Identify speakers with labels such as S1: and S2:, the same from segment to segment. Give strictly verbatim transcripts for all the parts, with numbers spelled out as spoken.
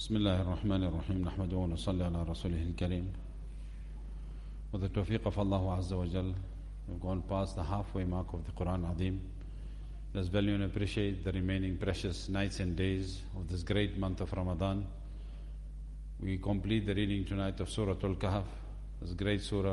S1: بسم الله الرحمن الرحيم نحمده ونصلي على رسوله الكريم. With the tawfiq of Allah Azza wa Jal, we've gone past the halfway mark of the Quran Azim. Let's value and appreciate the remaining precious nights and days of this great month of Ramadan. We complete the reading tonight of Surah Al-Kahf, this great surah.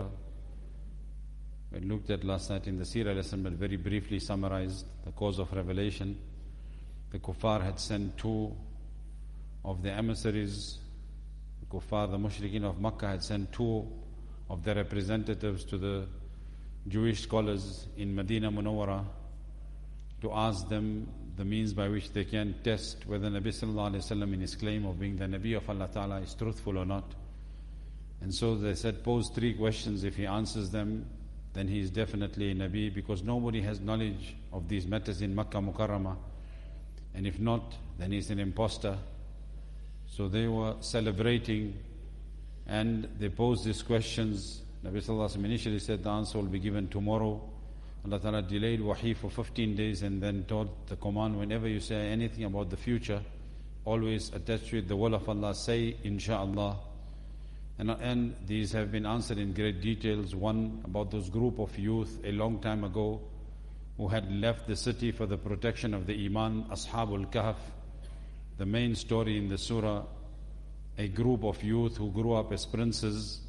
S1: We looked at last night in the Seerah lesson, but very briefly summarized the cause of revelation. The kuffar had sent two of the emissaries. The kuffar, the mushrikeen of Makkah, had sent two of their representatives to the Jewish scholars in Medina Munawwara to ask them the means by which they can test whether Nabi Sallallahu Alaihi Wasallam in his claim of being the Nabi of Allah Ta'ala is truthful or not. And so they said, pose three questions. If he answers them, then he is definitely a Nabi, because nobody has knowledge of these matters in Makkah Mukarramah. And if not, then he is an imposter. So they were celebrating and they posed these questions. Nabi Sallallahu Alaihi Wasallam initially said the answer will be given tomorrow. Allah Ta'ala delayed wahi for fifteen days and then told the command, whenever you say anything about the future, always attach to it the will of Allah, say insha'Allah. And, and these have been answered in great details. One about those group of youth a long time ago who had left the city for the protection of the Iman, Ashabul Kahf. The main story in the surah, a group of youth who grew up as princes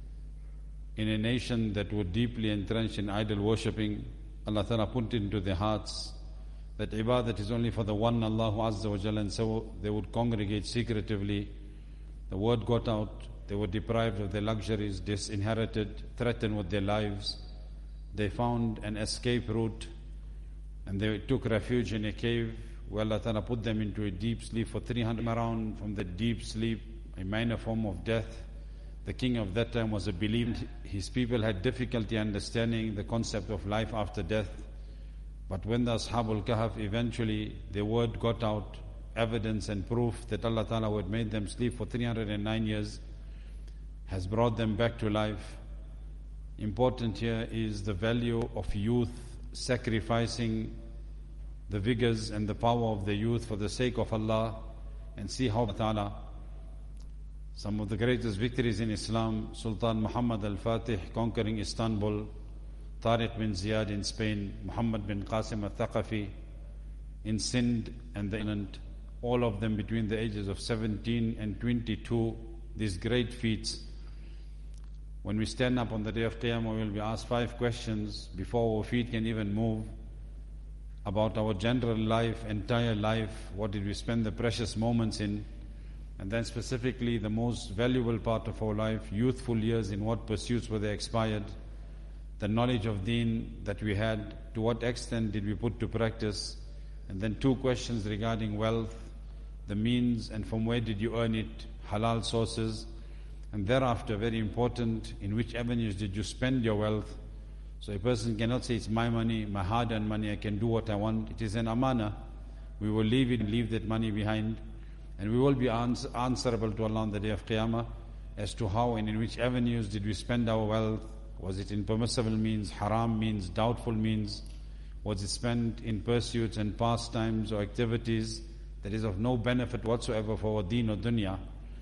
S1: in a nation that were deeply entrenched in idol worshipping. Allah Ta'ala put into their hearts that ibadat is only for the one Allah Azza wa Jalla, and so they would congregate secretively. The word got out, they were deprived of their luxuries, disinherited, threatened with their lives. They found an escape route and they took refuge in a cave where Allah Ta'ala put them into a deep sleep for three hundred around from the deep sleep, a minor form of death. The king of that time was a believer. His people had difficulty understanding the concept of life after death. But when the Ashabul Kahf, eventually their word got out, evidence and proof that Allah Ta'ala who had made them sleep for three hundred nine years has brought them back to life. Important here is the value of youth sacrificing the vigors and the power of the youth for the sake of Allah, and see how Ta'ala. Some of the greatest victories in Islam, Sultan Muhammad al-Fatih conquering Istanbul, Tariq bin Ziyad in Spain, Muhammad bin Qasim al-Thaqafi in Sindh and the island, all of them between the ages of seventeen and twenty-two, these great feats. When we stand up on the day of Qiyamah, we will be asked five questions before our feet can even move about our general life, entire life. What did we spend the precious moments in? And then specifically the most valuable part of our life, youthful years, in what pursuits were they expired? The knowledge of deen that we had, to what extent did we put to practice? And then two questions regarding wealth, the means and from where did you earn it, halal sources. And thereafter, very important, in which avenues did you spend your wealth? So a person cannot say it's my money, my hard-earned money, I can do what I want. It is an amana. We will leave it, leave that money behind. And we will be ans answerable to Allah on the day of Qiyamah as to how and in which avenues did we spend our wealth. Was it in permissible means, haram means, doubtful means? Was it spent in pursuits and pastimes or activities that is of no benefit whatsoever for our deen or dunya?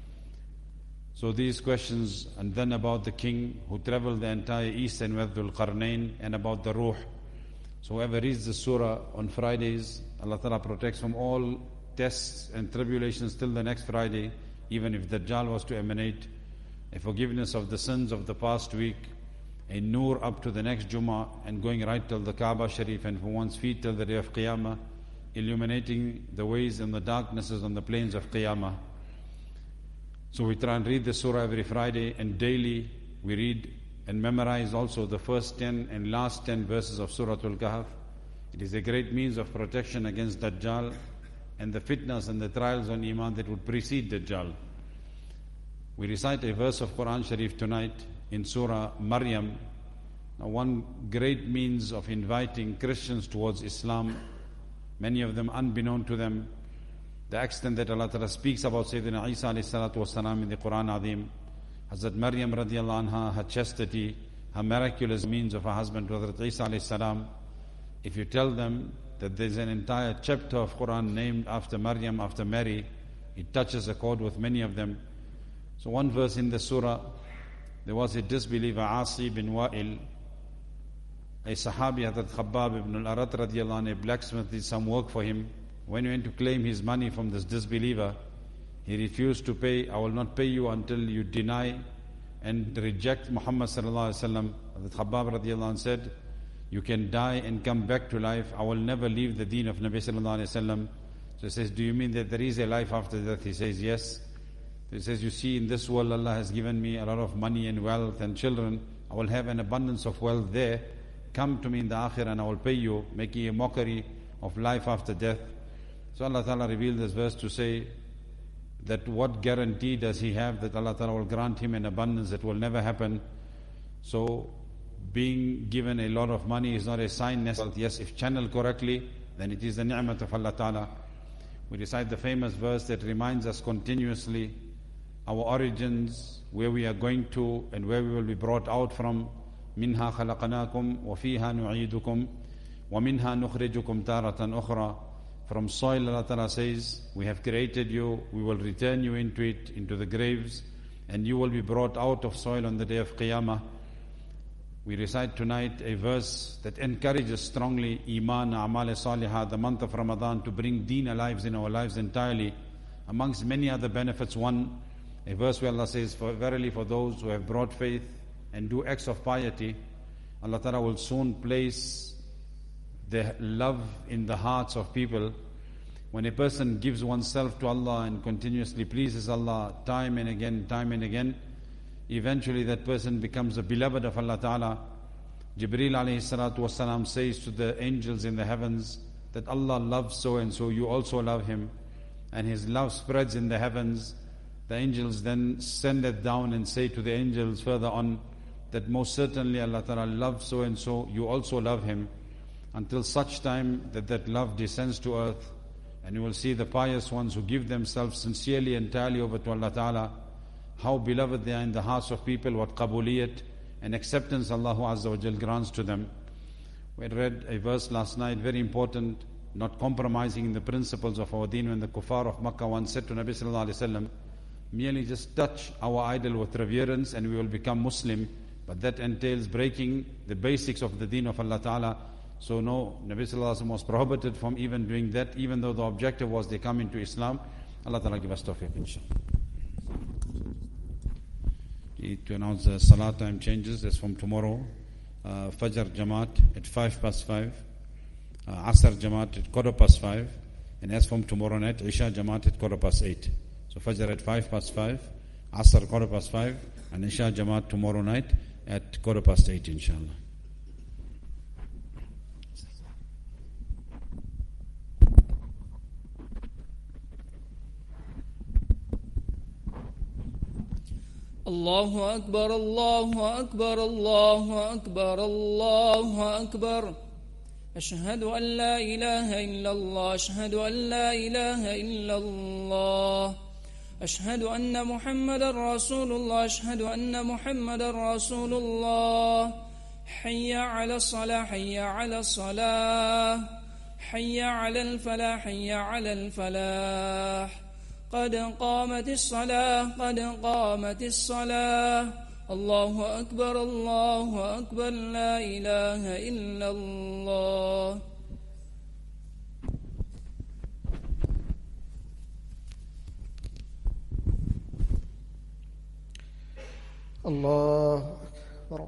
S1: So these questions, and then about the king who traveled the entire east and west, Dhul Qarnayn, and about the ruh. So whoever reads the surah on Fridays, Allah Ta'ala protects from all tests and tribulations till the next Friday, even if Dajjal was to emanate, a forgiveness of the sins of the past week, a nur up to the next Jummah, and going right till the Kaaba Sharif, and from one's feet till the day of Qiyamah, illuminating the ways and the darknesses on the plains of Qiyamah. So we try and read the surah every Friday, and daily we read and memorize also the first ten and last ten verses of Surah Al-Kahf. It is a great means of protection against Dajjal and the fitnas and the trials on Iman that would precede Dajjal. We recite a verse of Quran Sharif tonight in Surah Maryam. Now, one great means of inviting Christians towards Islam, many of them unbeknown to them, the extent that Allah Ta'ala speaks about Sayyidina Isa alayhi salatu wasalam in the Quran Azim. Hazrat Maryam radiallahu anha, her chastity, her miraculous means of her husband Hazrat Isa alayhi salam. If you tell them that there's an entire chapter of Quran named after Maryam, after Mary, it touches a chord with many of them. So one verse in the surah, there was a disbeliever, Asi bin Wa'il, a Sahabi, Hazrat Khabbab ibn al-Arat radiallahu anhu, a blacksmith, did some work for him. When he went to claim his money from this disbeliever, he refused to pay. I will not pay you until you deny and reject Muhammad sallallahu alaihi wasallam. Hazrat Khabbab radiallahu anhu said, you can die and come back to life. I will never leave the deen of Nabi sallallahu alaihi wasallam. So he says, do you mean that there is a life after death? He says, yes. He says, you see, in this world Allah has given me a lot of money and wealth and children. I will have an abundance of wealth there. Come to me in the akhirah and I will pay you, making a mockery of life after death. So Allah Ta'ala revealed this verse to say that what guarantee does he have that Allah Ta'ala will grant him an abundance that will never happen. So being given a lot of money is not a sign necessarily. Yes, if channeled correctly, then it is the ni'mat of Allah Ta'ala. We recite the famous verse that reminds us continuously our origins, where we are going to and where we will be brought out from. Minha khalaqanakum wa fiha nu'idukum wa minha nukhrijukum taratan ukhra. From soil, Allah Ta'ala says, we have created you, we will return you into it, into the graves, and you will be brought out of soil on the day of Qiyamah. We recite tonight a verse that encourages strongly Iman, A'mal Salihah, the month of Ramadan, to bring deen alive in our lives entirely. Amongst many other benefits, one, a verse where Allah says, for verily for those who have brought faith and do acts of piety, Allah Ta'ala will soon place the love in the hearts of people. When a person gives oneself to Allah and continuously pleases Allah time and again, time and again, eventually that person becomes a beloved of Allah Ta'ala. Jibreel alayhi salatu wasalam says to the angels in the heavens that Allah loves so and so, you also love him. And his love spreads in the heavens. The angels then send it down and say to the angels further on that most certainly Allah Ta'ala loves so and so, you also love him. Until such time that that love descends to earth. And you will see the pious ones who give themselves sincerely, entirely over to Allah Ta'ala, how beloved they are in the hearts of people, what qabuliyat and acceptance Allah Azza wa Jal grants to them. We read a verse last night, very important, not compromising in the principles of our deen, when the kuffar of Makkah once said to Nabi Sallallahu Alaihi Wasallam, merely just touch our idol with reverence and we will become Muslim, but that entails breaking the basics of the deen of Allah Ta'ala. So no, Nabi Sallallahu Alaihi Wasallam was prohibited from even doing that, even though the objective was they come into Islam. Allah Ta'ala give us tawfiq, inshallah. To announce the Salah time changes, that's from tomorrow. Uh, Fajr Jamaat at five past five. Uh, Asr Jamaat at quarter past five. And as from tomorrow night, Isha Jamaat at quarter past eight. So Fajr at five past five, Asr quarter past five, and Isha Jamaat tomorrow night at quarter past eight, inshallah.
S2: Allahu Akbar, Allahu Akbar, Allahu Akbar, Allahu Akbar. Ashhadu an la ilaha illallah, ashhadu an la ilaha illallah. Ashhadu anna Muhammadan Rasulullah, ashhadu anna Muhammadan Rasulullah. Hayya ala salah, hayya ala salah. Hayya ala al-falah, hayya ala al-falah. قد قامت الصلاة قد قامت الصلاة الله أكبر الله أكبر لا إله إلا الله.
S3: الله أكبر.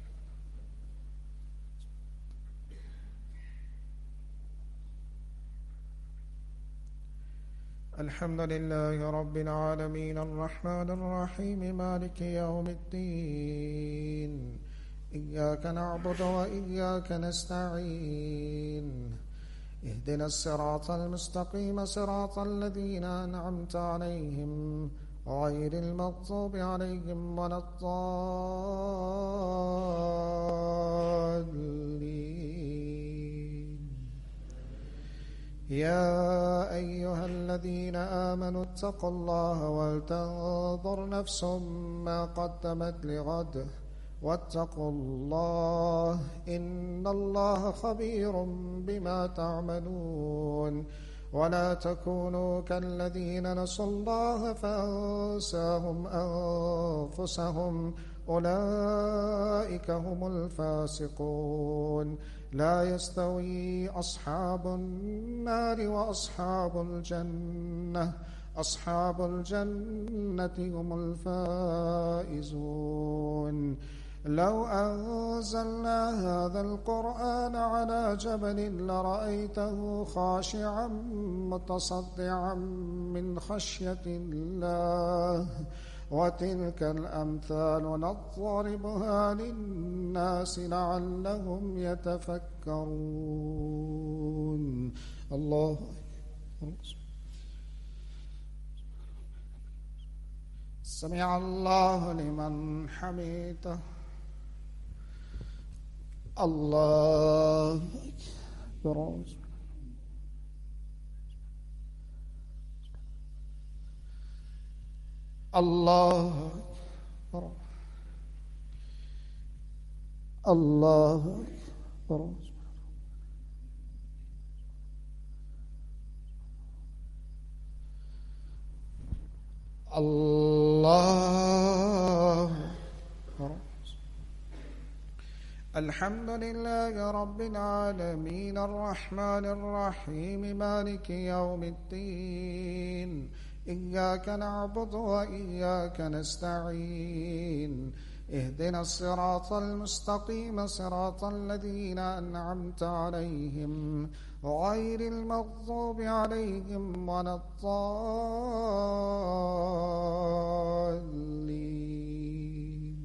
S3: الحمد لله رب العالمين الرحمن الرحيم مالك يوم الدين إياك نعبد وإياك نستعين اهدنا الصراط المستقيم صراط الذين أنعمت عليهم غير المغضوب عليهم ولا الضالين. يا أيها الذين آمنوا اتقوا الله ولتنظر نفس ما قدمت لغد واتقوا الله إن الله خبير بما تعملون. ولا تكونوا كالذين نسوا الله فأنساهم أنفسهم أولئك هم الفاسقون لا يستوي أصحاب النار وأصحاب الجنة أصحاب الجنة هم الفائزون لو أنزلنا هذا القرآن على جبل لرأيته خاشعا متصدعا من خشية الله وتلك الأمثال نضربها للناس لعلهم يتفكرون. الله سمع الله لمن حمده. الله أكبر. الله أكبر. الله أكبر. الله أكبر. الحمد لله رب العالمين الرحمن الرحيم مالك يوم الدين إياك نعبد وإياك نستعين اهدنا الصراط المستقيم صراط الذين أنعمت عليهم غير المغضوب عليهم ولا الضالين.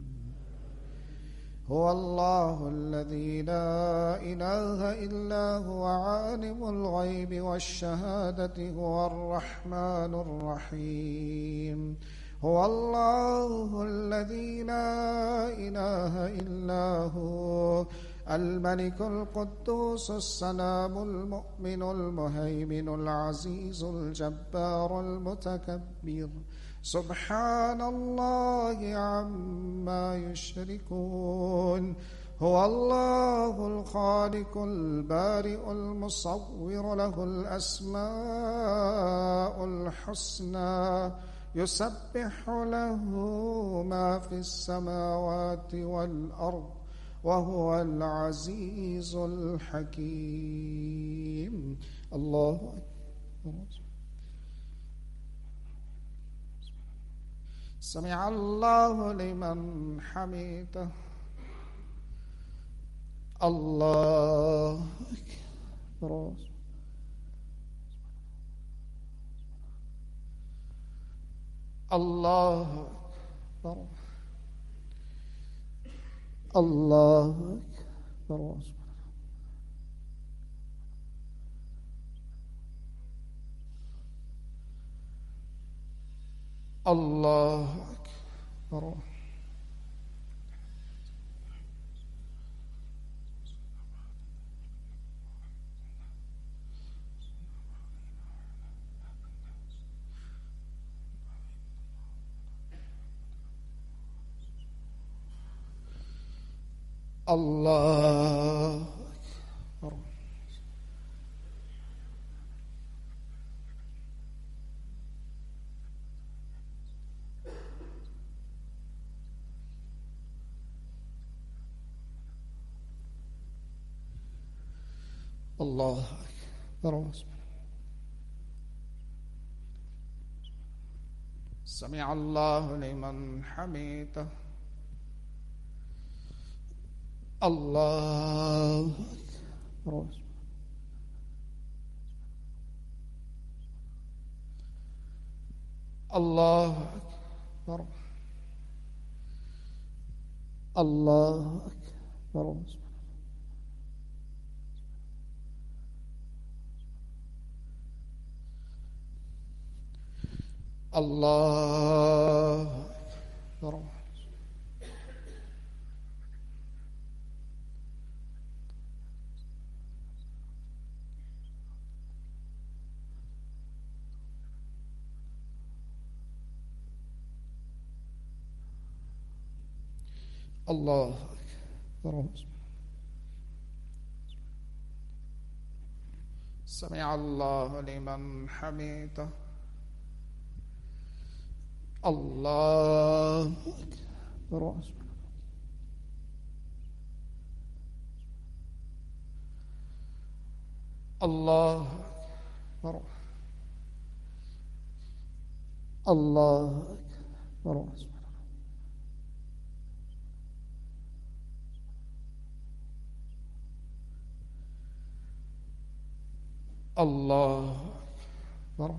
S3: هو الله الذي لا إله إلا هو عالم الغيب والشهادة هو الرحمن الرحيم. هو الله الذي لا إله إلا هو الملك القدوس السلام المؤمن المهيمن العزيز الجبار المتكبر سبحان الله عما يشركون. هو الله الخالق البارئ المصور له الأسماء الحسنى يسبح له ما في السماوات والأرض وهو العزيز الحكيم. الله أكبر. سمع الله لمن حمده. الله أكبر. الله أكبر. الله أكبر. الله أكبر. الله أكبر. الله أكبر. سمع الله لمن حمده. الله أكبر. الله أكبر. الله أكبر. الله أكبر. الله أكبر. سمع الله لمن حمده. الله أكبر. الله أكبر. الله أكبر. الله أكبر.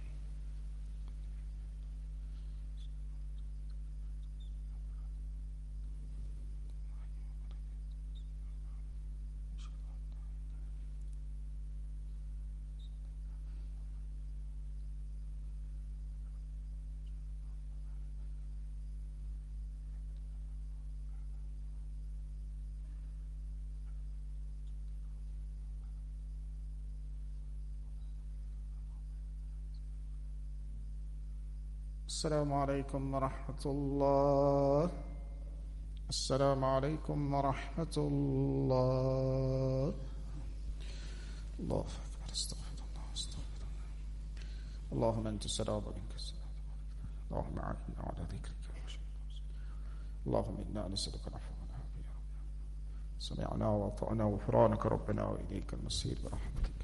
S3: السلام عليكم ورحمة الله. السلام عليكم ورحمة الله. الله أكبر. استغفر الله استغفر الله. اللهم أنت السلام ومنك السلام. اللهم أعنا على ذكرك وشكرك. اللهم إنا نسألك العفو والعافية. سمعنا وأطعنا غفرانك ربنا وإليك المصير برحمتك.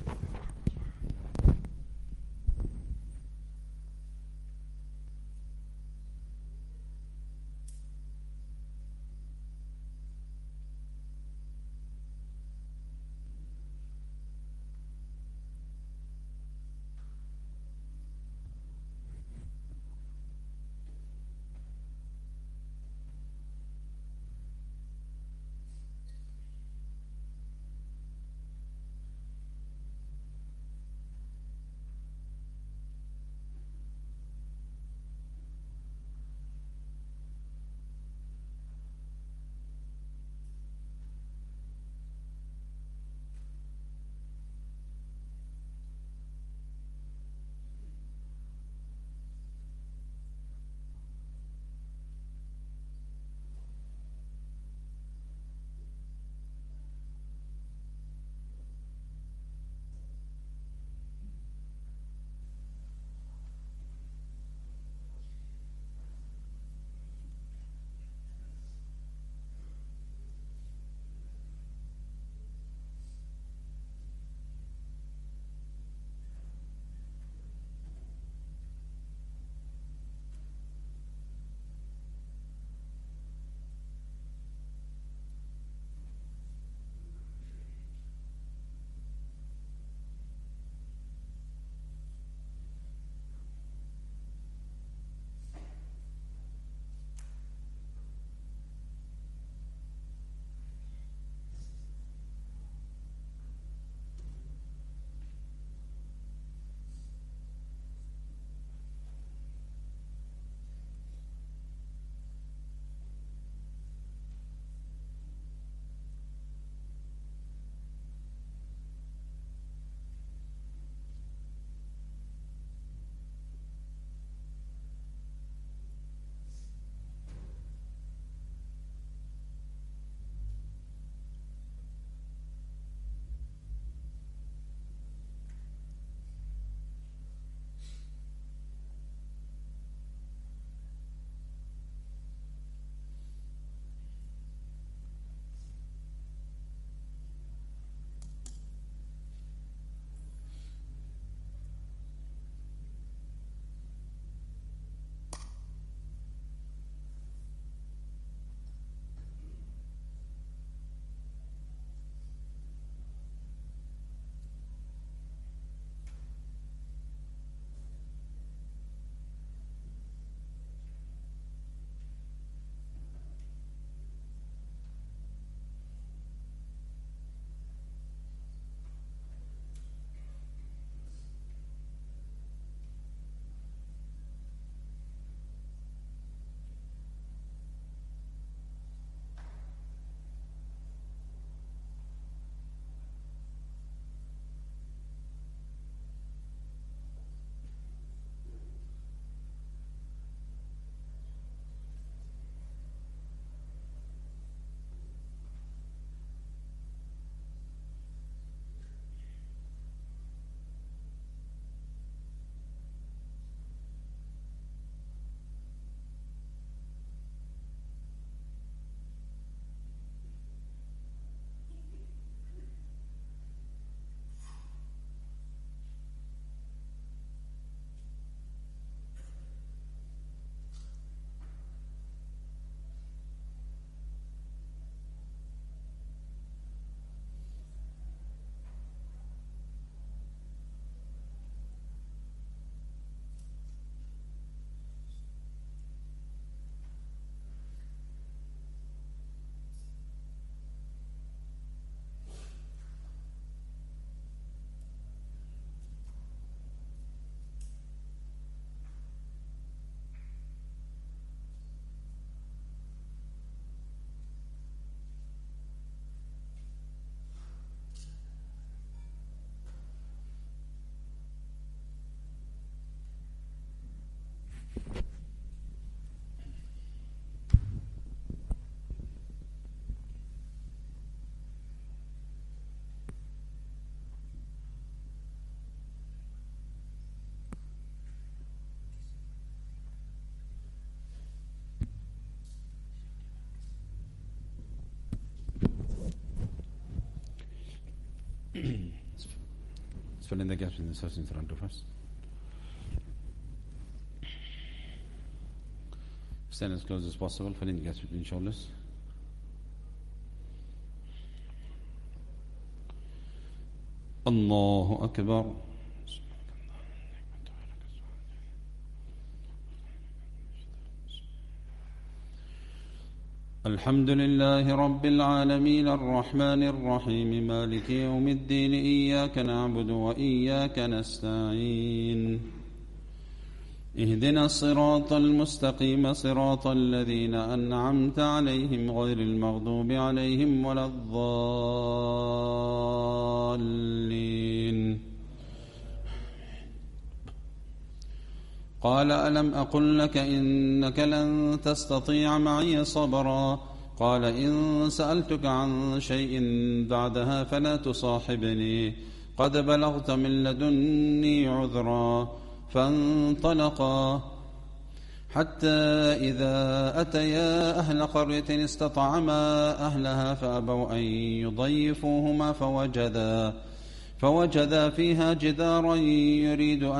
S1: Let's fill in the gaps in the source in front of us. Stand as close as possible, fill in the gaps between shoulders. Allahu Akbar. الحمد لله رب العالمين الرحمن الرحيم مالك يوم الدين إياك نعبد وإياك نستعين اهدنا الصراط المستقيم صراط الذين أنعمت عليهم غير المغضوب عليهم ولا الضالين قال ألم أقل لك إنك لن تستطيع معي صبرا قال إن سألتك عن شيء بعدها فلا تصاحبني قد بلغت من لدني عذرا فانطلقا حتى إذا أتيا أهل قرية استطعما أهلها فأبوا أن يضيفوهما فوجدا فوجدا فيها جدارا يريد أن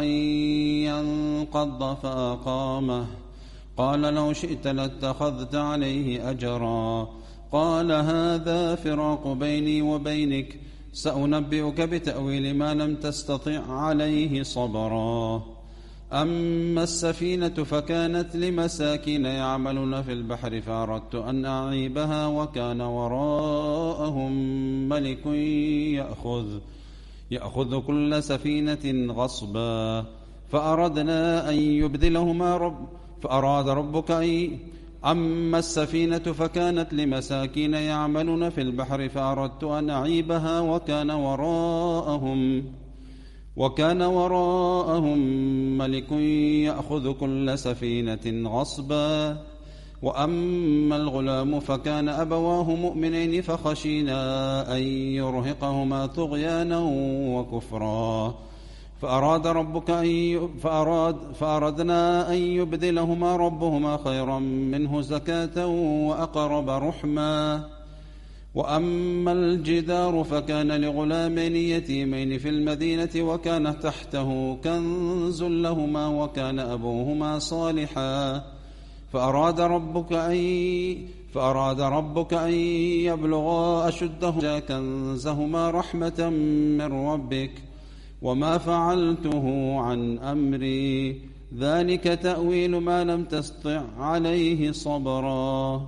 S1: ينقض فأقامه قال لو شئت لاتخذت عليه أجرا قال هذا فراق بيني وبينك سأنبئك بتأويل ما لم تستطع عليه صبرا أما السفينة فكانت لمساكين يعملون في البحر فأردت أن أعيبها وكان وراءهم ملك يأخذ يأخذ كل سفينة غصبا فأردنا أن يبدلهما رب فأراد ربك أن أما السفينة فكانت لمساكين يعملون في البحر فأردت أن أعيبها وكان وراءهم وكان وراءهم ملك يأخذ كل سفينة غصبا وأما الغلام فكان أبواه مؤمنين فخشينا أن يرهقهما طغيانا وكفرا فأراد ربك أن فأراد فأردنا أن يبدلهما ربهما خيرا منه زكاة وأقرب رحما وأما الجدار فكان لغلامين يتيمين في المدينة وكان تحته كنز لهما وكان أبوهما صالحا فأراد ربك أن فأراد ربك أن يبلغا أشدهما كنزهما رحمة من ربك وما فعلته عن أمري ذلك تأويل ما لم تستطع عليه صبرا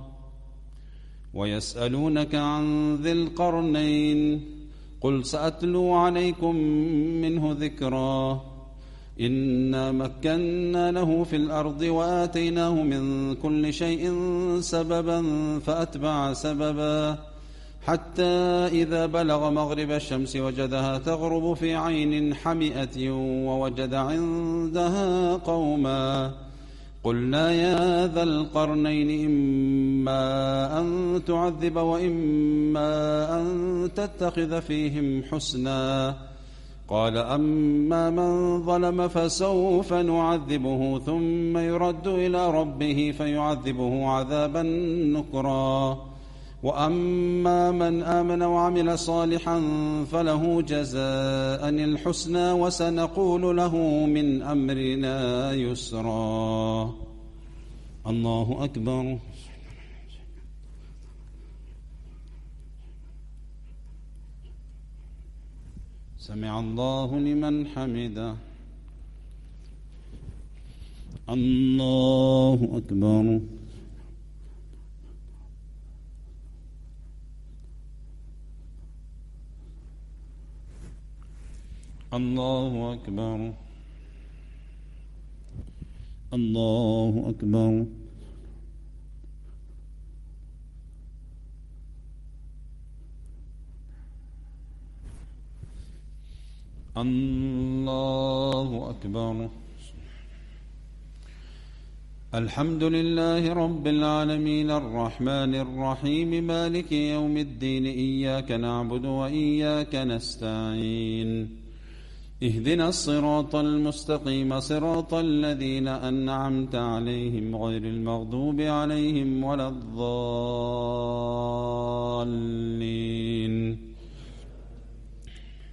S1: ويسألونك عن ذي القرنين قل سأتلو عليكم منه ذكرا إنا مكنا له في الأرض وآتيناه من كل شيء سببا فأتبع سببا حتى إذا بلغ مغرب الشمس وجدها تغرب في عين حمئة ووجد عندها قوما قلنا يا ذا القرنين إما أن تعذب وإما أن تتخذ فيهم حسنا قال أما من ظلم فسوف نعذبه ثم يرد إلى ربه فيعذبه عذابا نكرا وأما من آمن وعمل صالحا فله جزاء الحسنى وسنقول له من أمرنا يسرا الله أكبر سمع الله لمن حمده الله أكبر الله أكبر الله أكبر الله أكبر الحمد لله رب العالمين الرحمن الرحيم مالك يوم الدين إياك نعبد وإياك نستعين اهدنا الصراط المستقيم صراط الذين أنعمت عليهم غير المغضوب عليهم ولا الضالين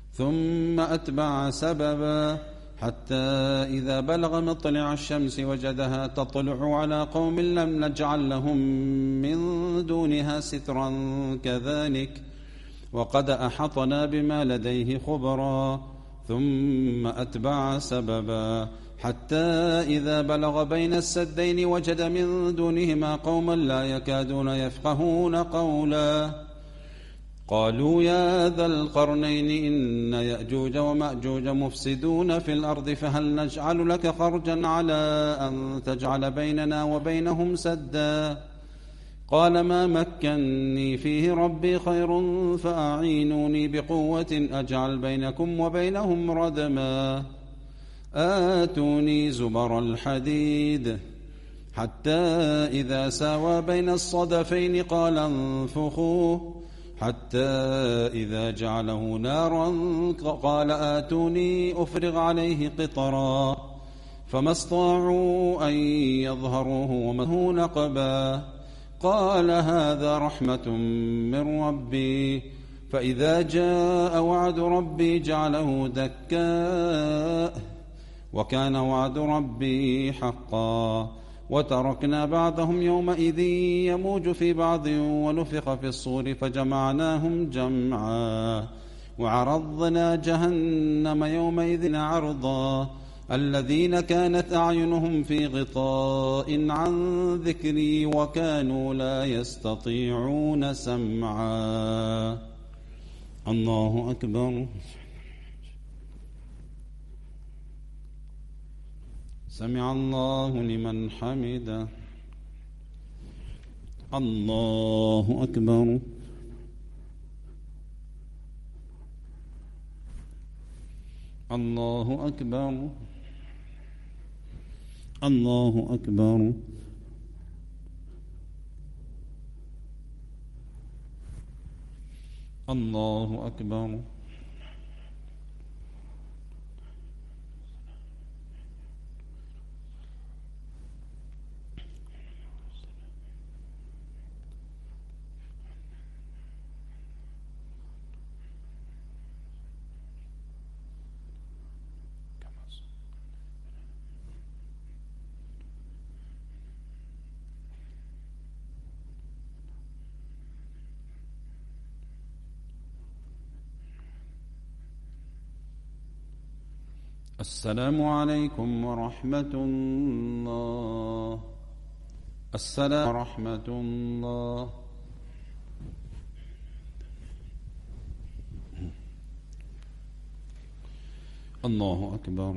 S1: ثم أتبع سببا حتى إذا بلغ مطلع الشمس وجدها تطلع على قوم لم نجعل لهم من دونها سترا كذلك وقد أحطنا بما لديه خبرا ثم أتبع سببا حتى إذا بلغ بين السدين وجد من دونهما قوما لا يكادون يفقهون قولا قالوا يا ذا القرنين إن يأجوج ومأجوج مفسدون في الأرض فهل نجعل لك خرجا على أن تجعل بيننا وبينهم سدا قال ما مكني فيه ربي خير فأعينوني بقوة أجعل بينكم وبينهم ردما آتوني زبر الحديد حتى إذا ساوى بين الصدفين قال انفخوه حتى إذا جعله نارا قال آتوني أفرغ عليه قطرا فما استطاعوا أن يظهروه ومنه نقبا قال هذا رحمة من ربي فإذا جاء وعد ربي جعله دكاء وكان وعد ربي حقا وتركنا بعضهم يومئذ يموج في بعض ونفخ في الصور فجمعناهم جمعا وعرضنا جهنم يومئذ عرضا الذين كانت أعينهم في غطاء عن ذكري وكانوا لا يستطيعون سمعا الله أكبر سمع الله لمن حمده الله أكبر الله أكبر الله أكبر الله أكبر السلام عليكم ورحمة الله السلام ورحمة الله الله أكبر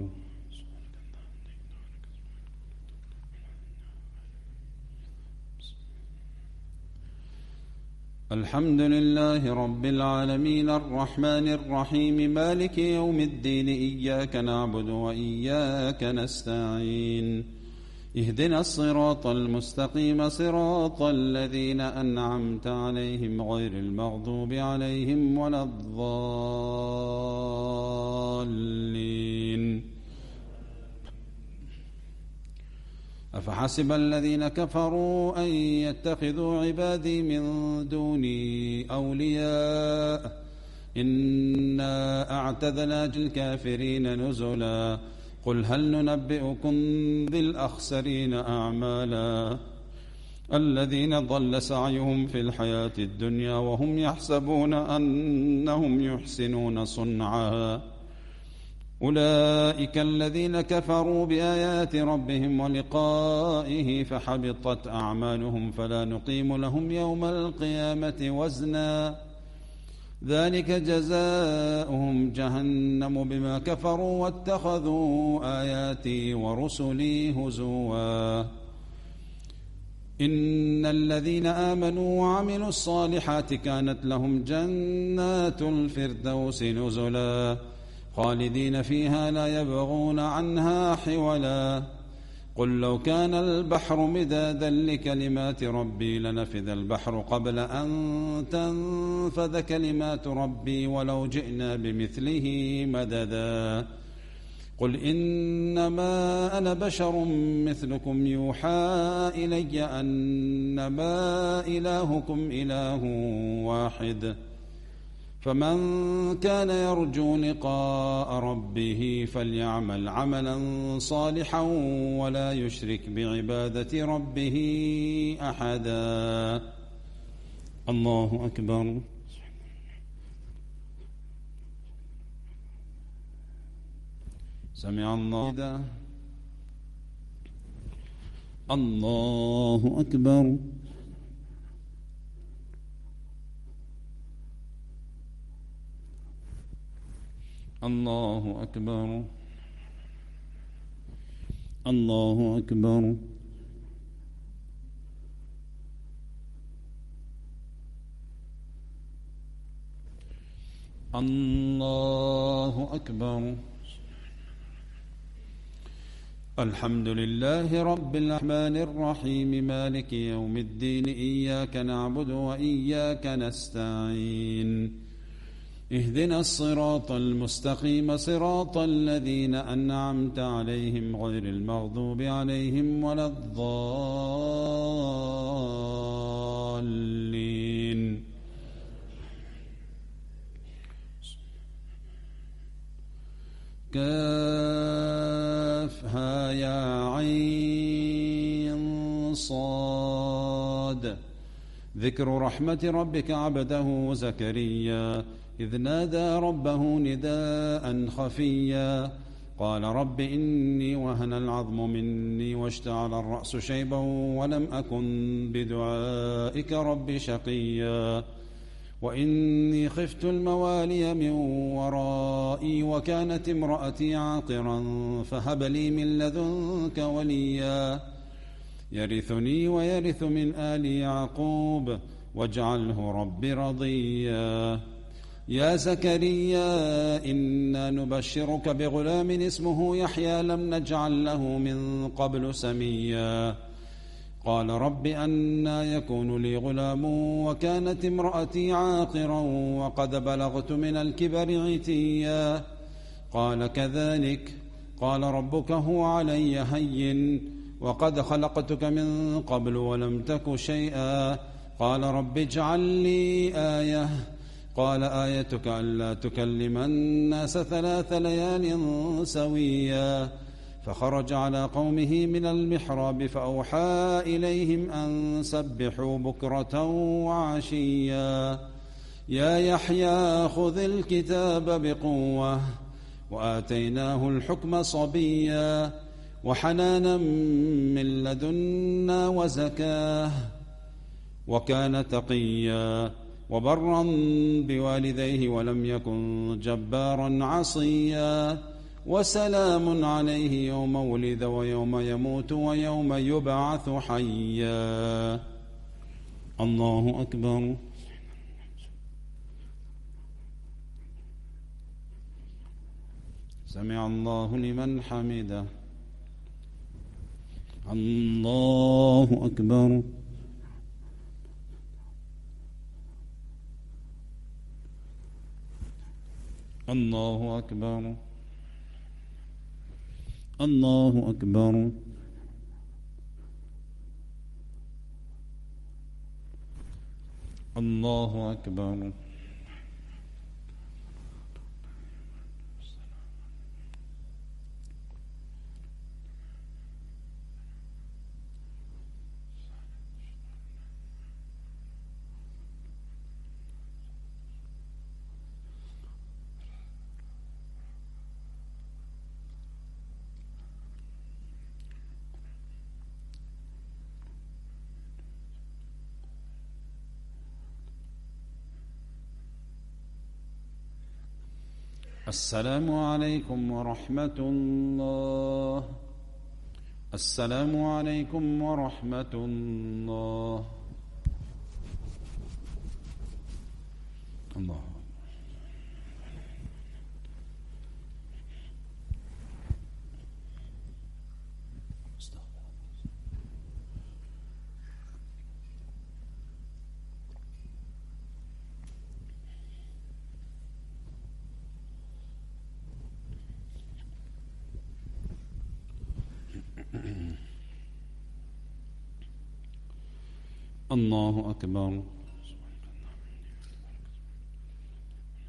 S1: الحمد لله رب العالمين الرحمن الرحيم مالك يوم الدين إياك نعبد وإياك نستعين اهدنا الصراط المستقيم صراط الذين أنعمت عليهم غير المغضوب عليهم ولا الضالين أفحسب الذين كفروا أن يتخذوا عبادي من دوني أولياء إنا أعتدنا للكافرين نزلا قل هل ننبئكم بالأخسرين أعمالا الذين ضل سعيهم في الحياة الدنيا وهم يحسبون أنهم يحسنون صنعا أولئك الذين كفروا بآيات ربهم ولقائه فحبطت أعمالهم فلا نقيم لهم يوم القيامة وزنا ذلك جزاؤهم جهنم بما كفروا واتخذوا آياتي ورسلي هزوا إن الذين آمنوا وعملوا الصالحات كانت لهم جنات الفردوس نزلا خالدين فيها لا يبغون عنها حولا قل لو كان البحر مدادا لكلمات ربي لنفذ البحر قبل أن تنفذ كلمات ربي ولو جئنا بمثله مددا قل إنما أنا بشر مثلكم يوحى إلي أنما إلهكم إله واحد فمن كان يرجو لقاء ربه فليعمل عملا صالحا ولا يشرك بعبادة ربه أحدا. الله أكبر. سمع الله. الله أكبر. الله أكبر. الله أكبر. الله أكبر. الحمد لله رب الرحمن الرحيم مالك يوم الدين إياك نعبد وإياك نستعين اهدنا الصراط المستقيم صراط الذين أنعمت عليهم غير المغضوب عليهم ولا الضالين. كافها يا عين صاد. ذكر رحمة ربك عبده زكريا إذ نادى ربه نداء خفيا قال رب إني وهن العظم مني واشتعل الرأس شيبا ولم أكن بدعائك رب شقيا وإني خفت الموالي من ورائي وكانت امرأتي عاقرا فهب لي من لدنك وليا يرثني ويرث من آل يعقوب واجعله رب رضيا. يا زكريا إنا نبشرك بغلام اسمه يحيى لم نجعل له من قبل سميا قال رب أنى يكون لي غلام وكانت امرأتي عاقرا وقد بلغت من الكبر عتيا قال كذلك قال ربك هو علي هين وقد خلقتك من قبل ولم تك شيئا قال رب اجعل لي آية قال آيتك ألا تكلم الناس ثلاث ليال سويا فخرج على قومه من المحراب فأوحى إليهم أن سبحوا بكرة وعشيا يا يحيى خذ الكتاب بقوة وآتيناه الحكم صبيا وحنانا من لدنا وزكاه وكان تقيا وبرا بوالديه ولم يكن جبارا عصيا وسلام عليه يوم ولد ويوم يموت ويوم يبعث حيا. الله أكبر. سمع الله لمن حمده. الله أكبر. الله أكبر. الله أكبر. الله أكبر. السلام عليكم ورحمة الله. السلام عليكم ورحمة الله. الله الله أكبر.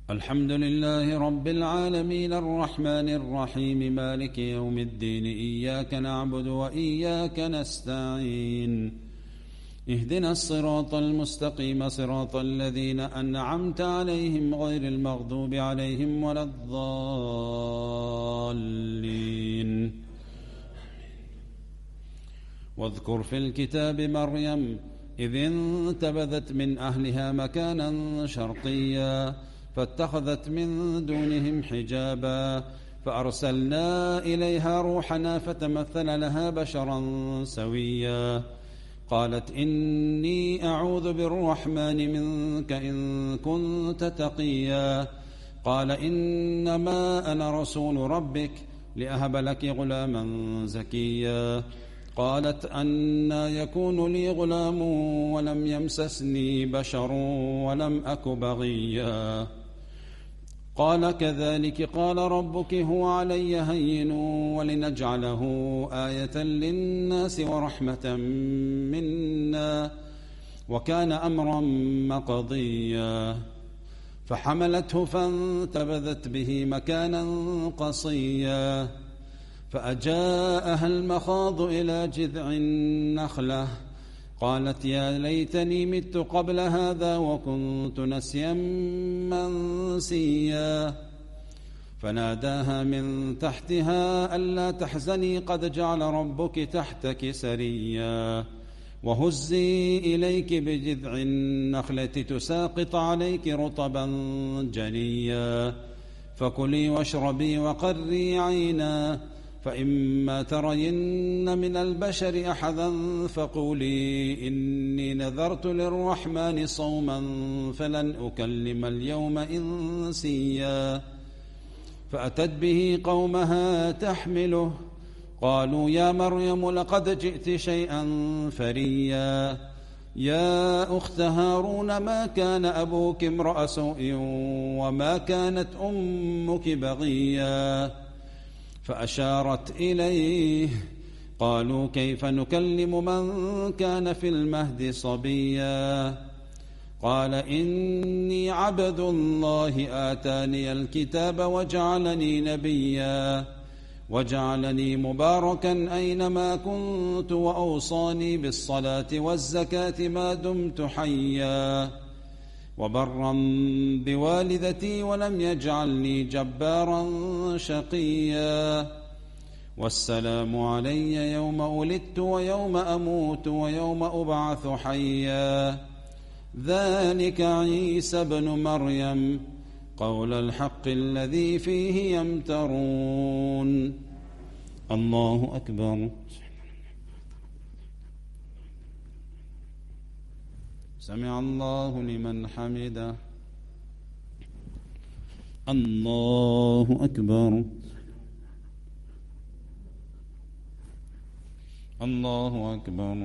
S1: الحمد لله رب العالمين الرحمن الرحيم مالك يوم الدين إياك نعبد وإياك نستعين اهدنا الصراط المستقيم صراط الذين أنعمت عليهم غير المغضوب عليهم ولا الضالين واذكر في الكتاب مريم إذ انتبذت من أهلها مكانا شرقيا فاتخذت من دونهم حجابا فأرسلنا إليها روحنا فتمثل لها بشرا سويا قالت إني أعوذ بالرحمن منك إن كنت تقيا قال إنما أنا رسول ربك لأهب لك غلاما زكيا قالت أنى يكون لي غلام ولم يمسسني بشر ولم أك بغيا قال كذلك قال ربك هو علي هين ولنجعله آية للناس ورحمة منا وكان أمرا مقضيا فحملته فانتبذت به مكانا قصيا فأجاءها المخاض إلى جذع النخلة قالت يا ليتني مت قبل هذا وكنت نسيا منسيا فناداها من تحتها ألا تحزني قد جعل ربك تحتك سريا وهزي إليك بجذع النخلة تساقط عليك رطبا جنيا فكلي واشربي وقري عينا فإما ترين من البشر أحدا فقولي إني نذرت للرحمن صوما فلن أكلم اليوم إنسيا فأتت به قومها تحمله قالوا يا مريم لقد جئت شيئا فريا يا أخت هارون ما كان أبوك امرأ سوء وما كانت أمك بغيا فأشارت إليه قالوا كيف نكلم من كان في المهد صبيا قال إني عبد الله آتاني الكتاب وجعلني نبيا وجعلني مباركا أينما كنت وأوصاني بالصلاة والزكاة ما دمت حيا وبرا بوالدتي ولم يجعلني جبارا شقيا والسلام علي يوم ولدت ويوم أموت ويوم أبعث حيا ذلك عيسى ابن مريم قول الحق الذي فيه يمترون الله أكبر سمع الله لمن حمده الله أكبر الله أكبر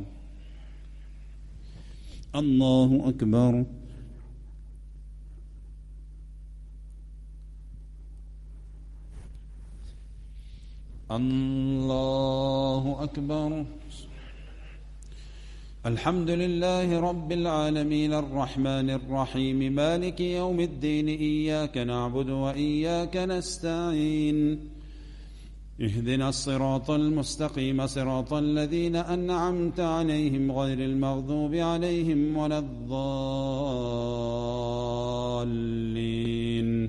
S1: الله أكبر الله أكبر الحمد لله رب العالمين الرحمن الرحيم مالك يوم الدين إياك نعبد وإياك نستعين اهدنا الصراط المستقيم صراط الذين أنعمت عليهم غير المغضوب عليهم ولا الضالين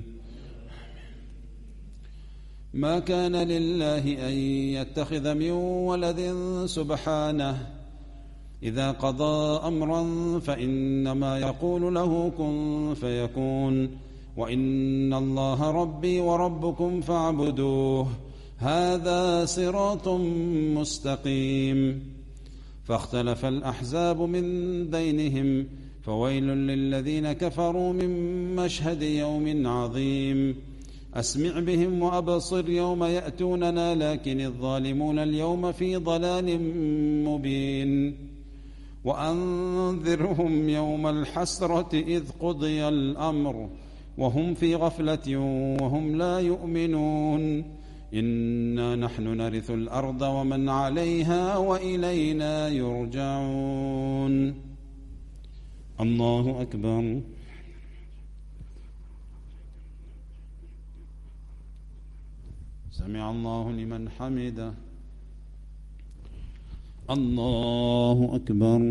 S1: ما كان لله أن يتخذ من ولد سبحانه إذا قضى أمرا فإنما يقول له كن فيكون وإن الله ربي وربكم فاعبدوه هذا صراط مستقيم فاختلف الأحزاب من بينهم فويل للذين كفروا من مشهد يوم عظيم أسمع بهم وأبصر يوم يأتوننا لكن الظالمون اليوم في ضلال مبين وأنذرهم يوم الحسرة إذ قضي الأمر وهم في غفلة وهم لا يؤمنون إنا نحن نرث الأرض ومن عليها وإلينا يرجعون الله أكبر سمع الله لمن حمده. الله أكبر.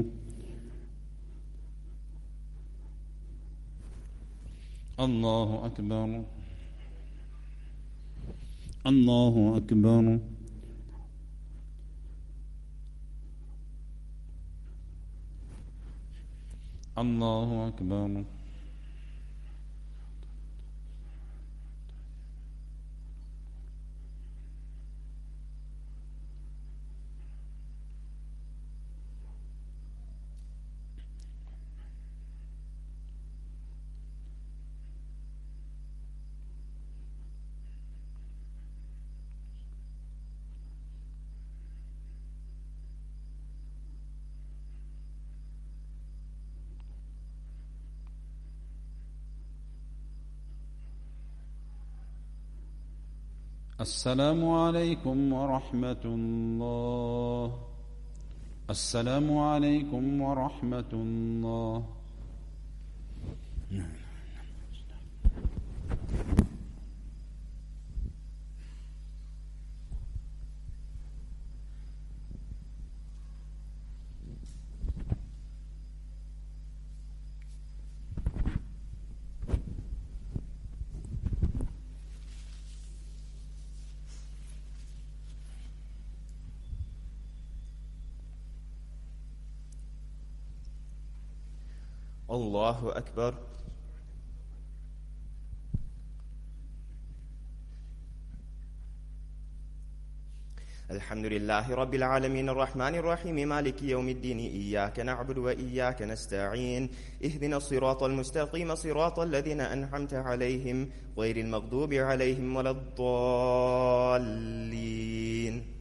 S1: الله أكبر. الله أكبر. الله أكبر. السلام عليكم ورحمة الله. السلام عليكم ورحمة الله.
S4: الله أكبر. الحمد لله رب العالمين الرحمن الرحيم مالك يوم الدين إياك نعبد وإياك نستعين اهدنا الصراط المستقيم صراط الذين أنعمت عليهم غير المغضوب عليهم ولا الضالين.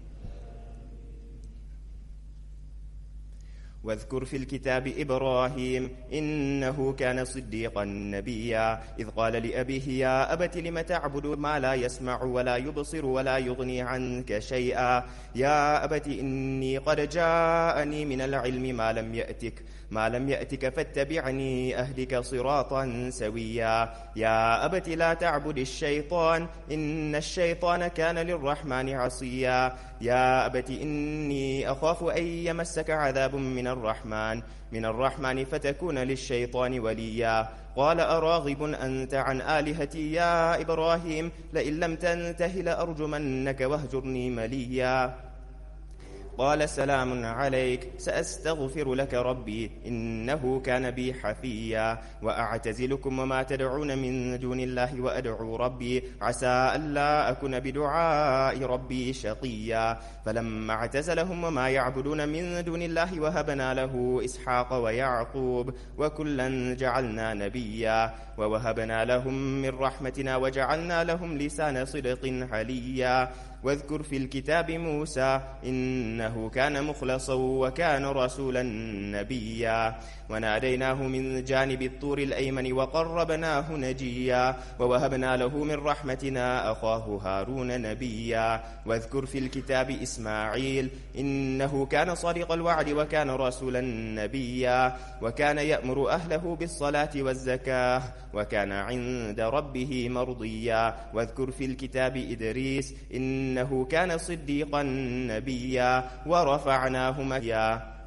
S4: واذكر في الكتاب إبراهيم إنه كان صديقا نبيا إذ قال لأبيه يا أبت لم تعبد ما لا يسمع ولا يبصر ولا يغني عنك شيئا يا أبت إني قد جاءني من العلم ما لم يأتك ما لم يأتك فاتبعني أهدك صراطا سويا يا أبت لا تعبد الشيطان إن الشيطان كان للرحمن عصيا يا أبت إني أخاف أن يمسك عذاب من الرحمن من الرحمن فتكون للشيطان وليا قال أراغب أنت عن آلهتي يا إبراهيم لئن لم تنته لأرجمنك واهجرني مليا قال سلام عليك سأستغفر لك ربي إنه كان بي حفيا وأعتزلكم وما تدعون من دون الله وأدعو ربي عسى ألا أكون بدعاء ربي شقيا فلما اعتزلهم وما يعبدون من دون الله وهبنا له إسحاق ويعقوب وكلا جعلنا نبيا ووهبنا لهم من رحمتنا وجعلنا لهم لسان صدق عليا واذكر في الكتاب موسى إنه كان مخلصا وكان رسولا نبيا وناديناه من جانب الطور الأيمن وقربناه نجيا ووهبنا له من رحمتنا أخاه هارون نبيا واذكر في الكتاب إسماعيل إنه كان صادق الوعد وكان رسولا نبيا وكان يأمر أهله بالصلاة والزكاة وكان عند ربه مرضيا واذكر في الكتاب إدريس إنه كان صديقا نبيا ورفعناه مكيا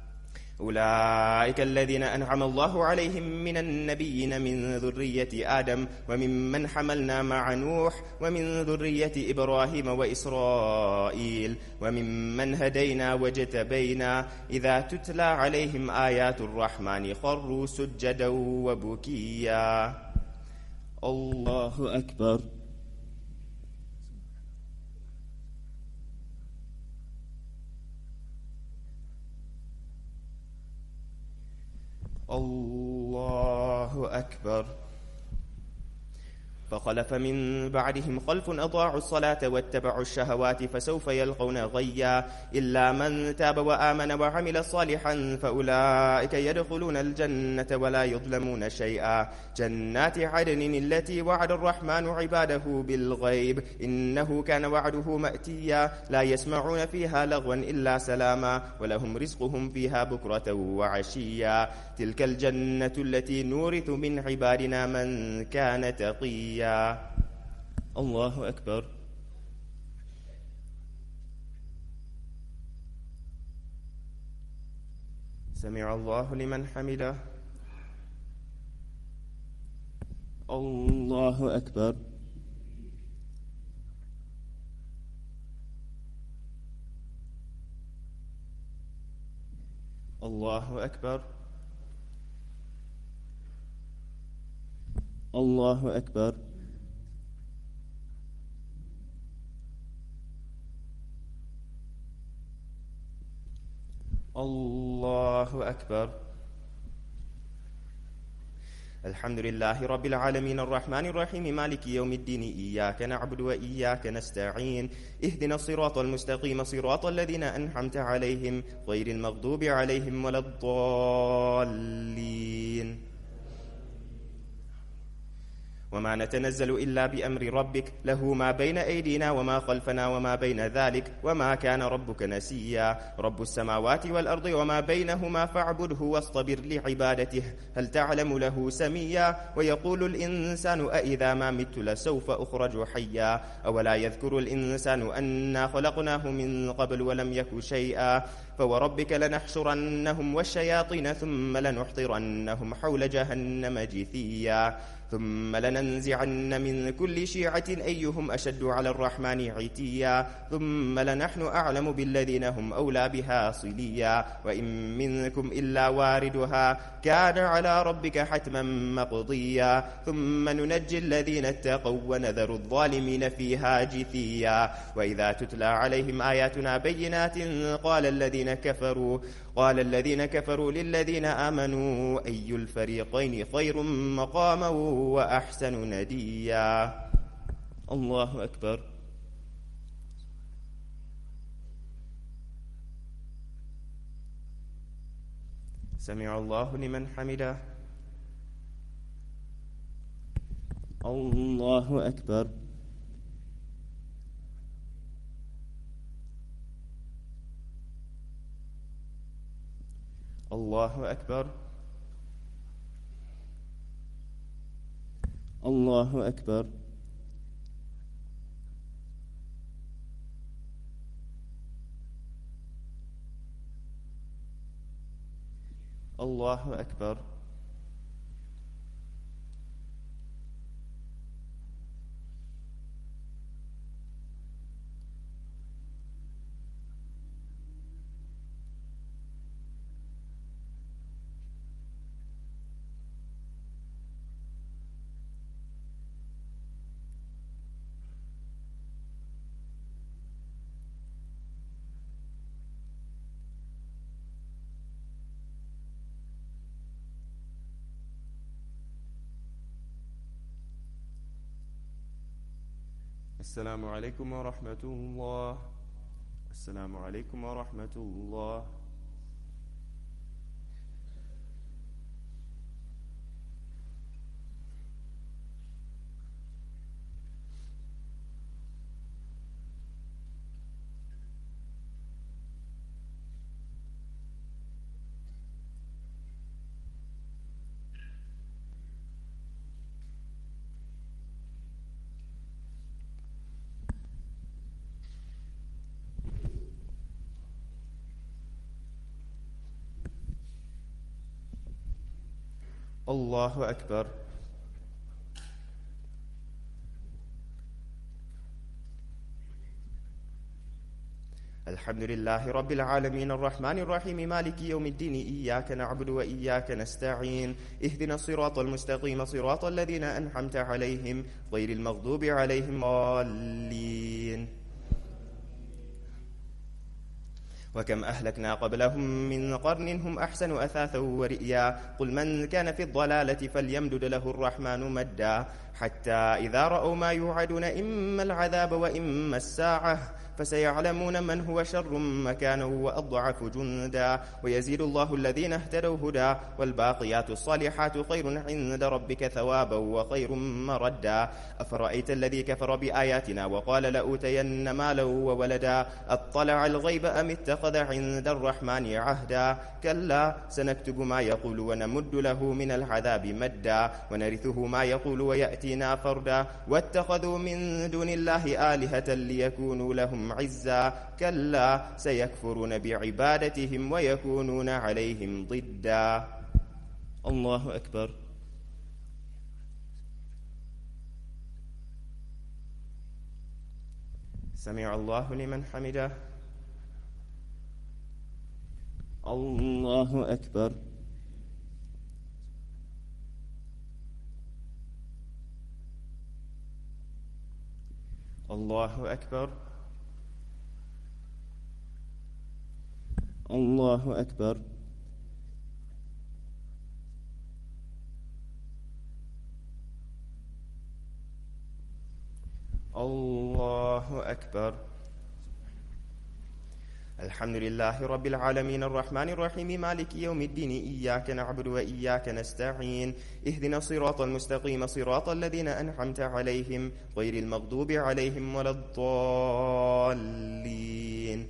S4: أولئك الذين أنعم الله عليهم من النبيين من ذرية آدم وممن حملنا مع نوح ومن ذرية إبراهيم وإسرائيل وممن هدينا واجتبينا إذا تتلى عليهم آيات الرحمن خروا سجدا وبكيا الله أكبر. الله أكبر. فخلف من بعدهم خلف أضاعوا الصلاة واتبعوا الشهوات فسوف يلقون غيا إلا من تاب وآمن وعمل صالحا فأولئك يدخلون الجنة ولا يظلمون شيئا جنات عدن التي وعد الرحمن عباده بالغيب إنه كان وعده مأتيا لا يسمعون فيها لغوا إلا سلاما ولهم رزقهم فيها بكرة وعشيا تلك الجنة التي نورث من عبادنا من كان تقيا الله أكبر. سمع الله لمن حمده. الله أكبر. الله أكبر. الله أكبر. الله أكبر. الحمد لله رب العالمين الرحمن الرحيم مالك يوم الدين إياك نعبد وإياك نستعين اهدنا الصراط المستقيم صراط الذين أنعمت عليهم غير المغضوب عليهم ولا الضالين. وما نتنزل إلا بأمر ربك له ما بين أيدينا وما خلفنا وما بين ذلك وما كان ربك نسيا. رب السماوات والأرض وما بينهما فاعبده واصطبر لعبادته هل تعلم له سميا. ويقول الإنسان أإذا ما مت لسوف أخرج حيا. أولا يذكر الإنسان أنا خلقناه من قبل ولم يك شيئا. فوربك لنحشرنهم والشياطين ثم لنحضرنهم حول جهنم جثيا. ثم لننزعن من كل شيعة أيهم أشد على الرحمن عتيا. ثم لنحن أعلم بالذين هم أولى بها صليا. وإن منكم إلا واردها كان على ربك حتما مقضيا. ثم ننجي الذين اتقوا ونذر الظالمين فيها جثيا. وإذا تتلى عليهم آياتنا بينات قال الذين كفروا قال الذين كفروا للذين آمنوا أي الفريقين خير مقاما وأحسن نديا. الله أكبر. سمع الله لمن حمده. الله أكبر. الله أكبر. الله أكبر. الله أكبر. السلام عليكم ورحمة الله. السلام عليكم ورحمة الله. الله أكبر. الحمد لله رب العالمين الرحمن الرحيم مالك يوم الدين إياك نعبد وإياك نستعين اهدنا الصراط المستقيم صراط الذين أنعمت عليهم غير المغضوب عليهم ولا الضالين. وكم أهلكنا قبلهم من قرن هم أحسن أثاثا ورئيا. قل من كان في الضلالة فليمدد له الرحمن مدا حتى إذا رأوا ما يوعدون إما العذاب وإما الساعة فسيعلمون من هو شر مكانا وأضعف جندا. ويزيد الله الذين اهتدوا هدى والباقيات الصالحات خير عند ربك ثوابا وخير مردا. أفرأيت الذي كفر بآياتنا وقال لأوتين مالا وولدا أطلع الغيب أم اتخذ اتخذ عند الرحمن عهدا كلا سنكتب ما يقول ونمد له من العذاب مدا ونرثه ما يقول ويأتينا فردا واتخذوا من دون الله آلهة ليكونوا لهم عزا كلا سيكفرون بعبادتهم ويكونون عليهم ضدا. الله أكبر. سمع الله لمن حمده. الله أكبر. الله أكبر. الله أكبر. الله أكبر. الحمد لله رب العالمين الرحمن الرحيم مالك يوم الدين إياك نعبد وإياك نستعين اهدنا الصراط المستقيم صراط الذين أنعمت عليهم غير المغضوب عليهم ولا الضالين.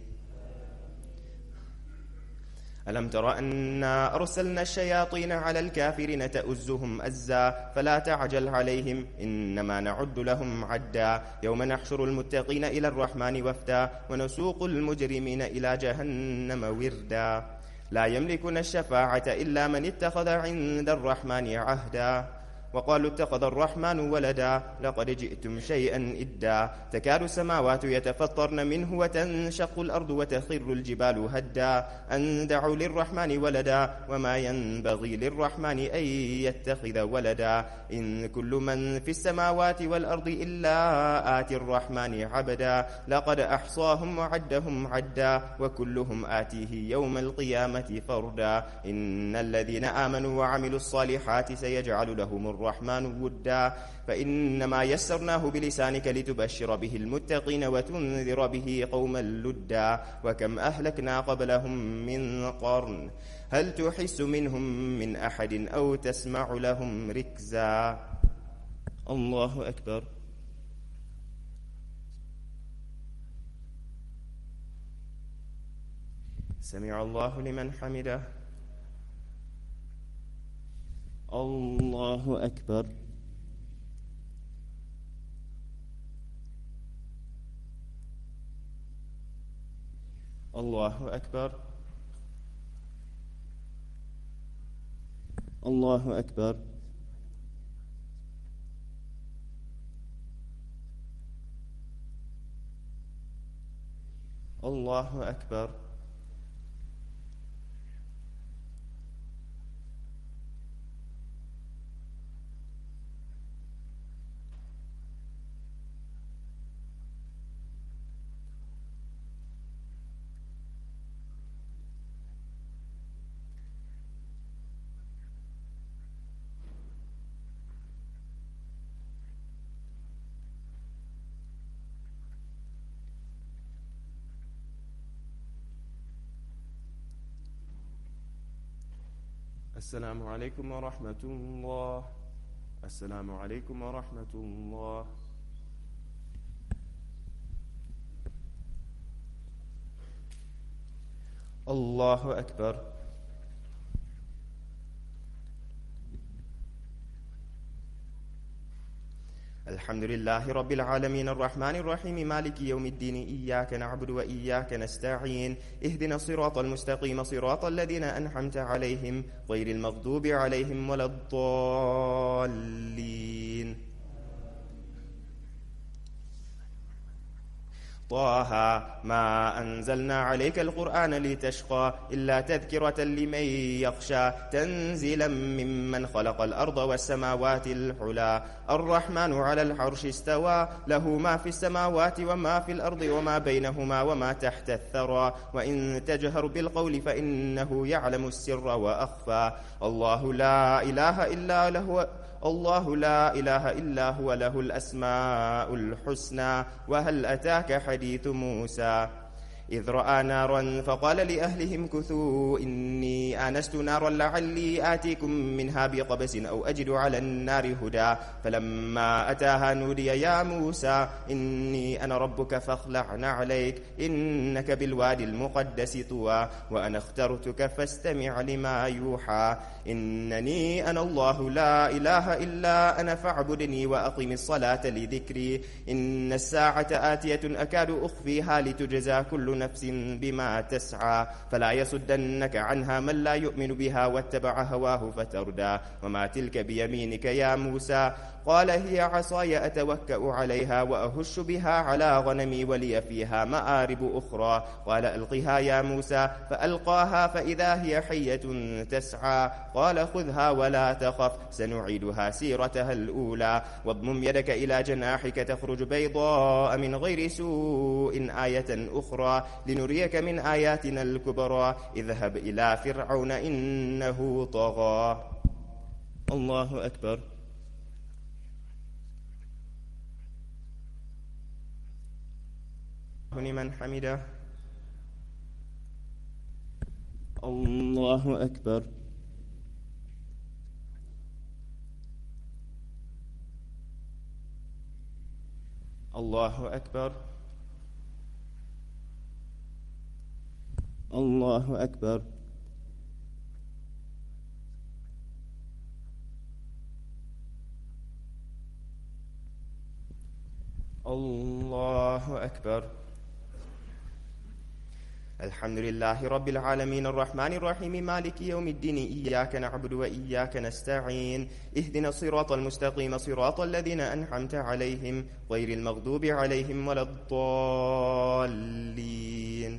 S4: ألم تر أنا أرسلنا الشياطين على الكافرين تؤزهم أزا فلا تعجل عليهم إنما نعد لهم عدا يوم نحشر المتقين إلى الرحمن وفدا ونسوق المجرمين إلى جهنم وردا لا يملكون الشفاعة إلا من اتخذ عند الرحمن عهدا وقالوا اتخذ الرحمن ولدا لقد جئتم شيئا إدا تكاد السماوات يتفطرن منه وتنشق الأرض وتخر الجبال هدا أن دعوا للرحمن ولدا وما ينبغي للرحمن أن يتخذ ولدا إن كل من في السماوات والأرض إلا آتي الرحمن عبدا لقد أحصاهم وعدهم عدا وكلهم آتيه يوم القيامة فردا إن الذين آمنوا وعملوا الصالحات سيجعل لهم الرحمن الرحمن ودا فإنما يسرناه بلسانك لتبشر به المتقين وتنذر به قوما لدا وكم أهلكنا قبلهم من قرن هل تحس منهم من أحد أو تسمع لهم ركزا. الله أكبر. سمع الله لمن حمده. الله أكبر. الله أكبر. الله أكبر. الله أكبر. السلام عليكم ورحمة الله. السلام عليكم ورحمة الله. الله أكبر. الحمد لله رب العالمين الرحمن الرحيم مالك يوم الدين إياك نعبد وإياك نستعين اهدنا الصراط المستقيم صراط الذين أنعمت عليهم غير المغضوب عليهم ولا الضالين. طه ما أنزلنا عليك القرآن لتشقى إلا تذكرة لمن يخشى تنزيلا ممن خلق الأرض والسماوات العلى الرحمن على العرش استوى له ما في السماوات وما في الأرض وما بينهما وما تحت الثرى وإن تجهر بالقول فإنه يعلم السر وأخفى الله لا إله إلا له الله لا إله إلا هو له الأسماء الحسنى وهل أتاك حديث موسى إذ رأى نارا فقال لأهلهم كثوا إني آنست نارا لعلي آتيكم منها بقبس أو أجد على النار هدى فلما أتاها نودي يا موسى إني أنا ربك فاخلع نعليك إنك بالوادي المقدس طوى وأنا اخترتك فاستمع لما يوحى إنني أنا الله لا إله إلا أنا فاعبدني وأقم الصلاة لذكري إن الساعة آتية أكاد أخفيها لتجزى كل نفس بما تسعى فلا يصدنك عنها من لا يؤمن بها واتبع هواه فتردى وما تلك بيمينك يا موسى قال هي عصاي أتوكأ عليها وأهش بها على غنمي ولي فيها مآرب أخرى قال ألقها يا موسى فألقاها فإذا هي حية تسعى قال خذها ولا تخف سنعيدها سيرتها الأولى واضمم يدك إلى جناحك تخرج بيضاء من غير سوء آية أخرى لنريك من آياتنا الكبرى اذهب إلى فرعون إنه طغى. الله أكبر. لمن حمده. الله أكبر. الله أكبر. الله أكبر. الله أكبر. الحمد لله رب العالمين الرحمن الرحيم مالك يوم الدين إياك نعبد وإياك نستعين اهدنا الصراط المستقيم صراط الذين أنعمت عليهم غير المغضوب عليهم ولا الضالين.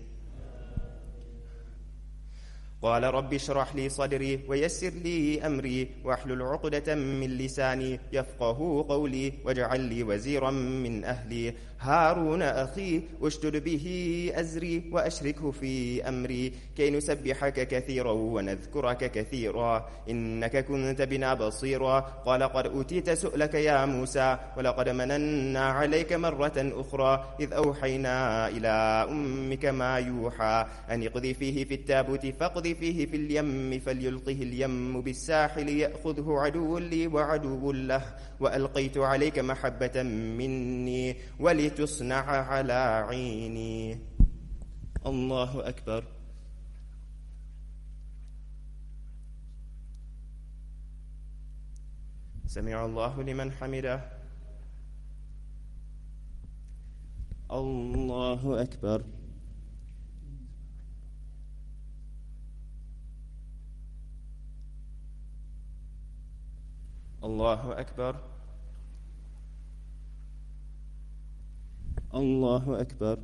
S4: قال رب اشرح لي صدري ويسر لي أمري واحلل عقدة من لساني يفقه قولي واجعل لي وزيرا من أهلي هارون أخي واشدد به أزري وأشركه في أمري كي نسبحك كثيرا ونذكرك كثيرا إنك كنت بنا بصيرا. قال قد أوتيت سؤلك يا موسى ولقد مننا عليك مرة أخرى إذ أوحينا إلى أمك ما يوحى أن اقذي فيه في التابوت فاقذي فيه في اليم فليلقه اليم بالساحل يأخذه عدو لي وعدو له وألقيت عليك محبة مني ولتصنع على عيني. الله أكبر. سمع الله لمن حمده. الله أكبر. الله أكبر. الله أكبر.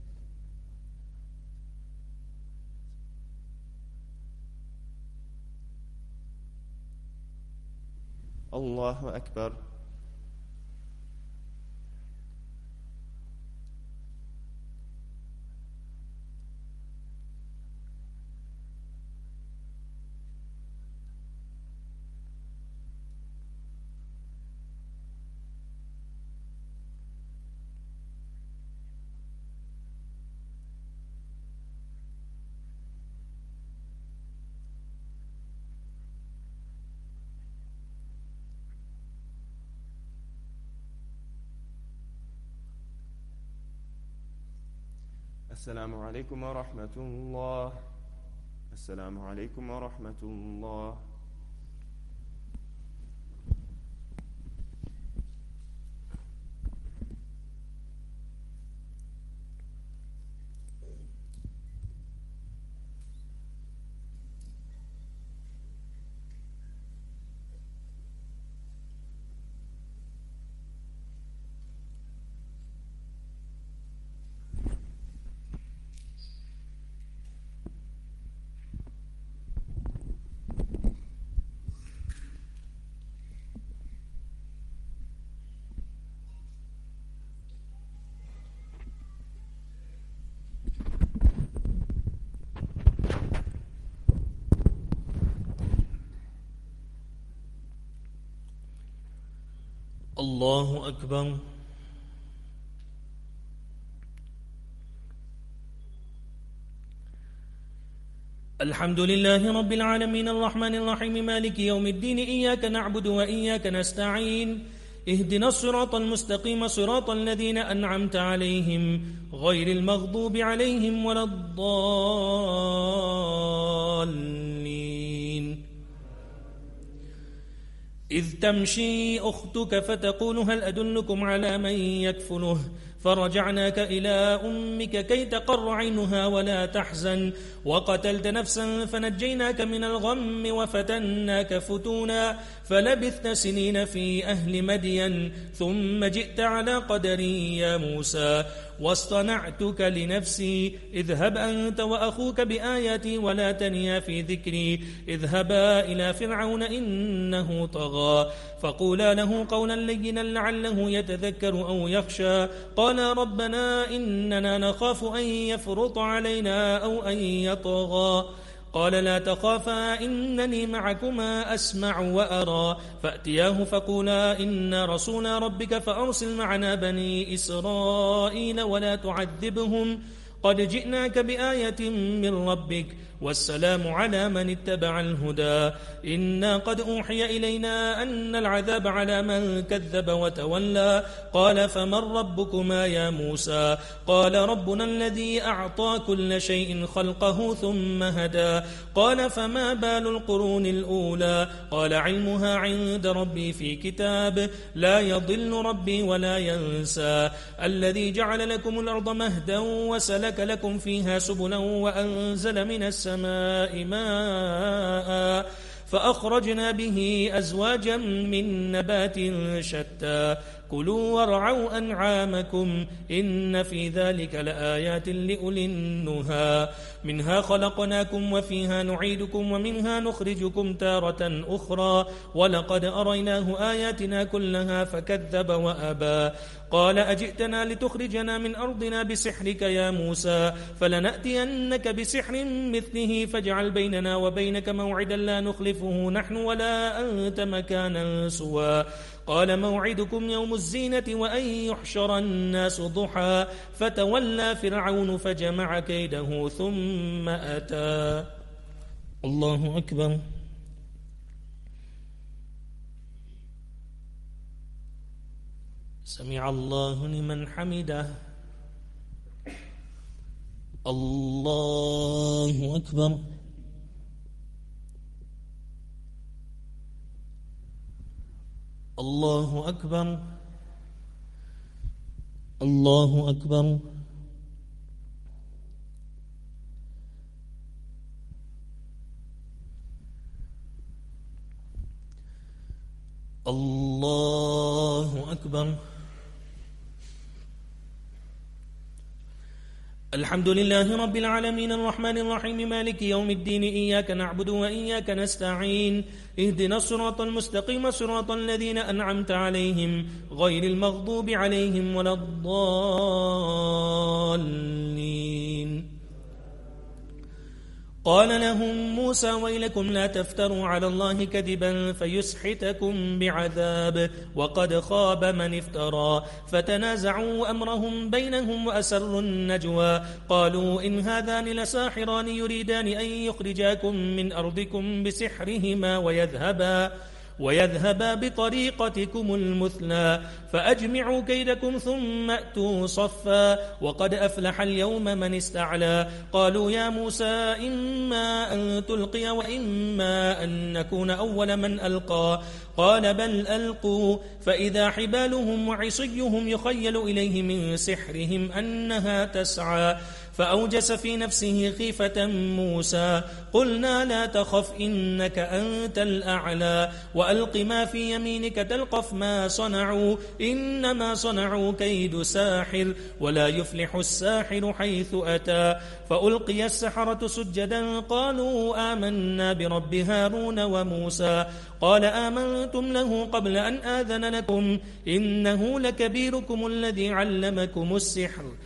S4: الله أكبر. السلام عليكم ورحمة الله. السلام عليكم ورحمة الله.
S5: الله أكبر. الحمد لله رب العالمين الرحمن الرحيم مالك يوم الدين إياك نعبد وإياك نستعين اهدنا الصراط المستقيم صراط الذين أنعمت عليهم غير المغضوب عليهم ولا الضالين. إذ تمشي أختك فتقول هل أدلكم على من يكفله فرجعناك إلى أمك كي تقر عينها ولا تحزن وقتلت نفسا فنجيناك من الغم وفتناك فتونا فلبثت سنين في أهل مدين ثم جئت على قدري يا موسى واصطنعتك لنفسي اذهب أنت وأخوك بآياتي ولا تنيا في ذكري اذهبا إلى فرعون إنه طغى فقولا له قولا لينا لعله يتذكر أو يخشى قال ربنا إننا نخاف أن يفرط علينا أو أن يطغى قال لا تخافا إنني معكما أسمع وأرى فأتياه فقولا إنا رسول ربك فأرسل معنا بني إسرائيل ولا تعذبهم قد جئناك بآية من ربك والسلام على من اتبع الهدى إنا قد أوحي إلينا أن العذاب على من كذب وتولى قال فمن ربكما يا موسى قال ربنا الذي أعطى كل شيء خلقه ثم هدى قال فما بال القرون الأولى قال علمها عند ربي في كتاب لا يضل ربي ولا ينسى الذي جعل لكم الأرض مهدا وسلك لكم فيها سبلا وأنزل من السماء السماء ماء فأخرجنا به أزواجا من نبات شتى كلوا وارعوا أنعامكم إن في ذلك لآيات لأولي النهى منها خلقناكم وفيها نعيدكم ومنها نخرجكم تارة أخرى ولقد أريناه آياتنا كلها فكذب وأبى قال أجئتنا لتخرجنا من أرضنا بسحرك يا موسى فلنأتينك بسحر مثله فاجعل بيننا وبينك موعدا لا نخلفه نحن ولا أنت مكانا سوى قال موعدكم يوم الزينة وأن يحشر الناس ضحى فتولى فرعون فجمع كيده ثم أتى الله أكبر سمع الله لمن حمده الله أكبر الله أكبر الله أكبر الله أكبر الحمد لله رب العالمين الرحمن الرحيم مالك يوم الدين إياك نعبد وإياك نستعين اهدنا الصراط المستقيم صراط الذين أنعمت عليهم غير المغضوب عليهم ولا الضالين قال لهم موسى ويلكم لا تفتروا على الله كذبا فيسحتكم بعذاب وقد خاب من افترى فتنازعوا أمرهم بينهم وأسروا النجوى قالوا إن هذان لساحران يريدان أن يخرجاكم من أرضكم بسحرهما ويذهبا ويذهبا بطريقتكم المثلى فأجمعوا كيدكم ثم أتوا صفا وقد أفلح اليوم من استعلى قالوا يا موسى إما أن تلقي وإما أن نكون أول من ألقى قال بل ألقوا فإذا حبالهم وعصيهم يخيل إليه من سحرهم أنها تسعى فأوجس في نفسه خيفة موسى قلنا لا تخف إنك أنت الأعلى وألق ما في يمينك تلقف ما صنعوا إنما صنعوا كيد ساحر ولا يفلح الساحر حيث أتى فألقي السحرة سجدا قالوا آمنا برب هارون وموسى قال آمنتم له قبل أن آذن لكم إنه لكبيركم الذي علمكم السحر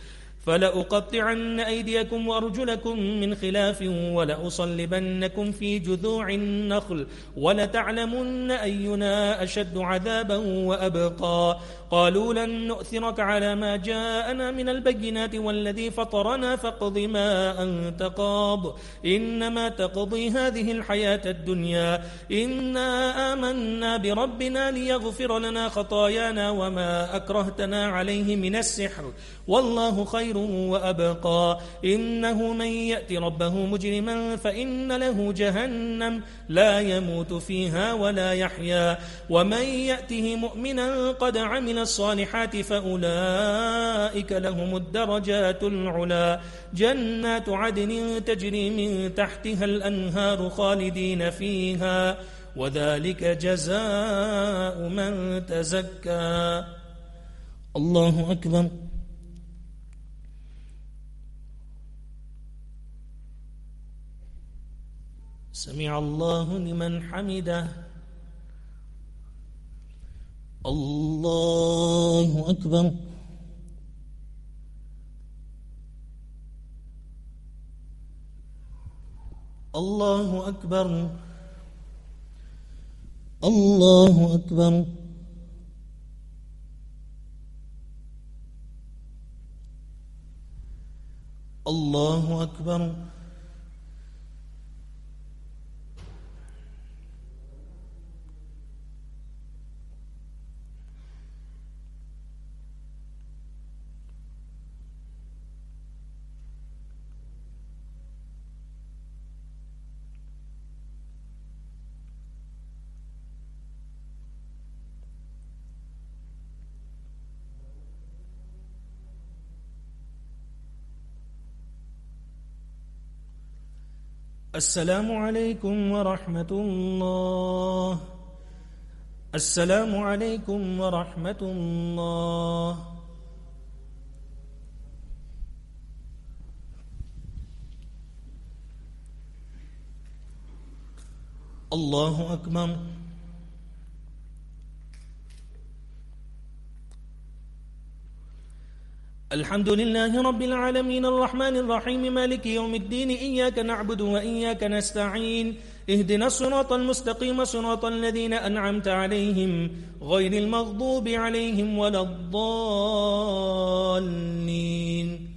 S5: فلأقطعن أيديكم وأرجلكم من خلاف ولأصلبنكم في جذوع النخل ولتعلمن أينا أشد عذابا وأبقى. قالوا لن نؤثرك على ما جاءنا من البينات والذي فطرنا فاقض ما أنت قاض إنما تقضي هذه الحياة الدنيا إنا آمنا بربنا ليغفر لنا خطايانا وما أكرهتنا عليه من السحر والله خير وأبقى. إنه من يأت ربه مجرما فإن له جهنم لا يموت فيها ولا يحيا ومن يأته مؤمنا قد عمل الصالحات فأولئك لهم الدرجات العلا جنات عدن تجري من تحتها الأنهار خالدين فيها وذلك جزاء من تزكى. الله أكبر. سمع الله لمن حمده. الله أكبر. الله أكبر. الله أكبر. الله أكبر. السلام عليكم ورحمة الله. السلام عليكم ورحمة الله. الله أكبر. الحمد لله رب العالمين الرحمن الرحيم مالك يوم الدين إياك نعبد وإياك نستعين اهدنا الصراط المستقيم صراط الذين أنعمت عليهم غير المغضوب عليهم ولا الضالين.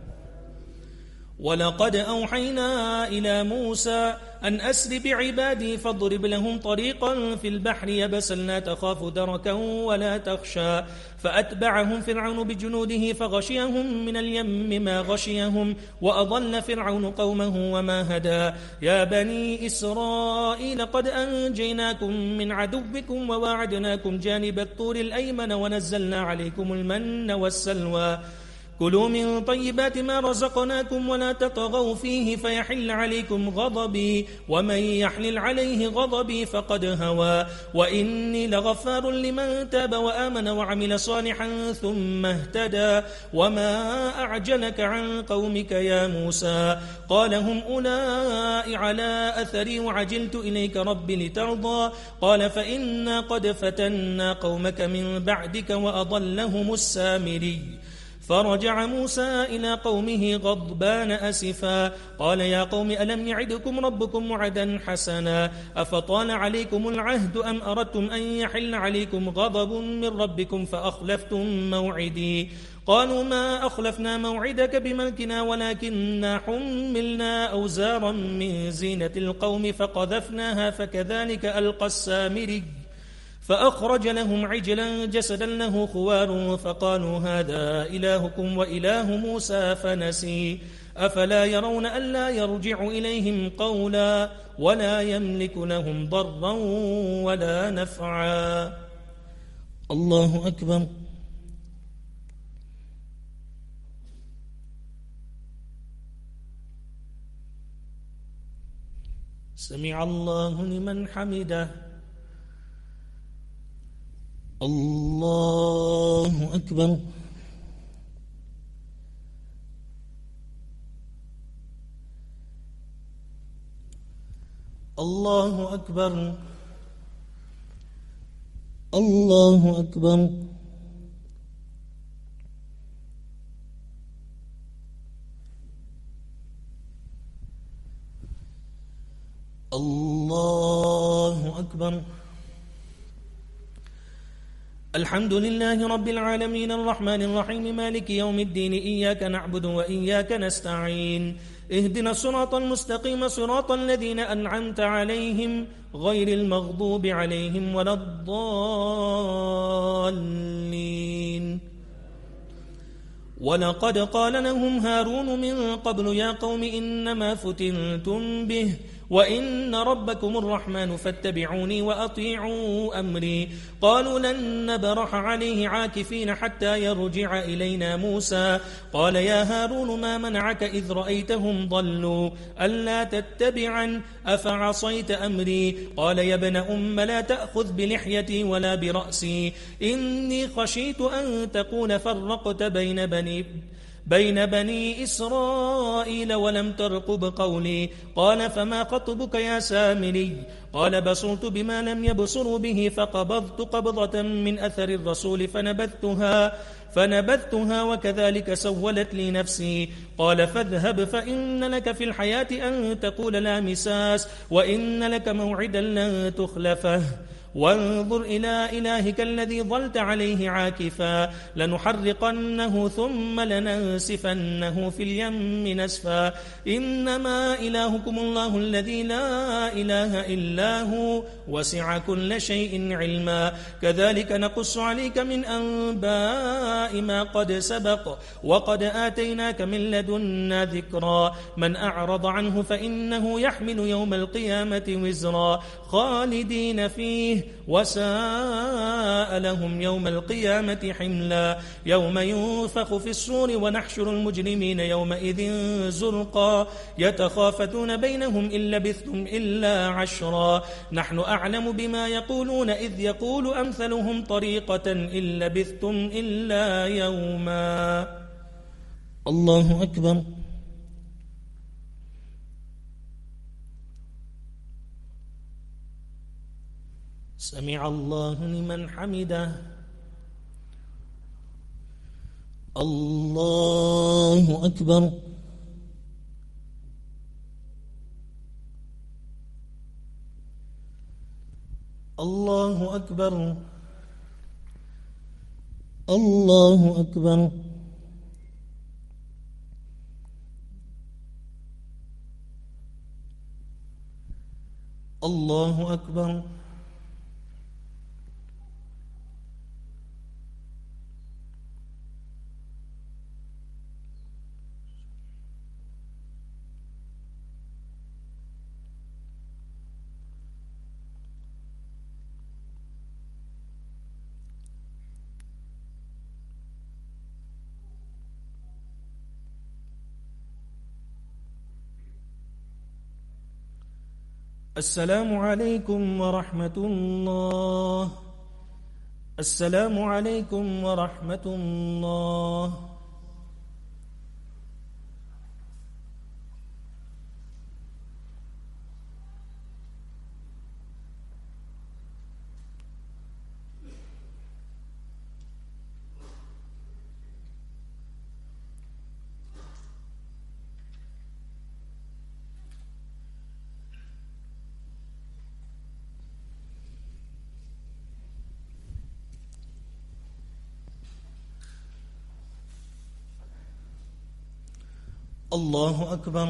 S5: ولقد أوحينا إلى موسى أن أسر بعبادي فاضرب لهم طريقا في البحر يبسا لا تخاف دركا ولا تخشى فأتبعهم فرعون بجنوده فغشيهم من اليم ما غشيهم وأضل فرعون قومه وما هدى. يا بني إسرائيل قد أنجيناكم من عدوكم وواعدناكم جانب الطور الأيمن ونزلنا عليكم المن والسلوى كلوا من طيبات ما رزقناكم ولا تطغوا فيه فيحل عليكم غضبي ومن يحلل عليه غضبي فقد هوى وإني لغفار لمن تاب وآمن وعمل صالحا ثم اهتدى. وما أعجلك عن قومك يا موسى قال هم أولئك على أثري وعجلت إليك ربي لترضى قال فإنا قد فتنا قومك من بعدك وأضلهم السامري. فرجع موسى إلى قومه غضبان أسفا قال يا قوم ألم يعدكم ربكم وعدا حسنا أفطال عليكم العهد أم أردتم أن يحل عليكم غضب من ربكم فأخلفتم موعدي قالوا ما أخلفنا موعدك بملكنا ولكننا حملنا أوزارا من زينة القوم فقذفناها فكذلك ألقى السامري فأخرج لهم عجلا جسدا له خوار فقالوا هذا إلهكم وإله موسى فنسي أفلا يرون ألا يرجع إليهم قولا ولا يملك لهم ضرا ولا نفعا. الله أكبر. سمع الله لمن حمده. الله أكبر. الله أكبر. الله أكبر. الله أكبر. الحمد لله رب العالمين الرحمن الرحيم مالك يوم الدين إياك نعبد وإياك نستعين اهدنا الصراط المستقيم صراط الذين أنعمت عليهم غير المغضوب عليهم ولا الضالين. ولقد قال لهم هارون من قبل يا قوم إنما فتنتم به وإن ربكم الرحمن فاتبعوني وأطيعوا أمري. قالوا لن نبرح عليه عاكفين حتى يرجع إلينا موسى. قال يا هارون ما منعك إذ رأيتهم ضلوا ألا تتبعا أفعصيت أمري. قال يا ابن أم لا تأخذ بلحيتي ولا برأسي إني خشيت أن تكون فرقت بين بني بين بني إسرائيل ولم ترقب قولي. قال فما خطبك يا سامري. قال بصرت بما لم يبصروا به فقبضت قبضة من أثر الرسول فنبذتها فنبذتها وكذلك سولت لي نفسي. قال فاذهب فإن لك في الحياة أن تقول لا مساس وإن لك موعدا لن تخلفه وانظر إلى إلهك الذي ظلت عليه عاكفا لنحرقنه ثم لننسفنه في اليم نسفا. إنما إلهكم الله الذي لا إله إلا هو وسع كل شيء علما. كذلك نقص عليك من أنباء ما قد سبق وقد آتيناك من لدنا ذكرا. من أعرض عنه فإنه يحمل يوم القيامة وزرا خالدين فيه وساء لهم يوم القيامة حملا. يوم ينفخ في الصور ونحشر المجرمين يومئذ زرقا يتخافتون بينهم إن لبثتم إلا عشرا نحن أعلم بما يقولون إذ يقول أمثلهم طريقة إن لبثتم إلا يوما. الله أكبر. سمع الله لمن حمده. الله أكبر. الله أكبر. الله أكبر. الله أكبر. السلام عليكم ورحمة الله. السلام عليكم ورحمة الله. الله أكبر.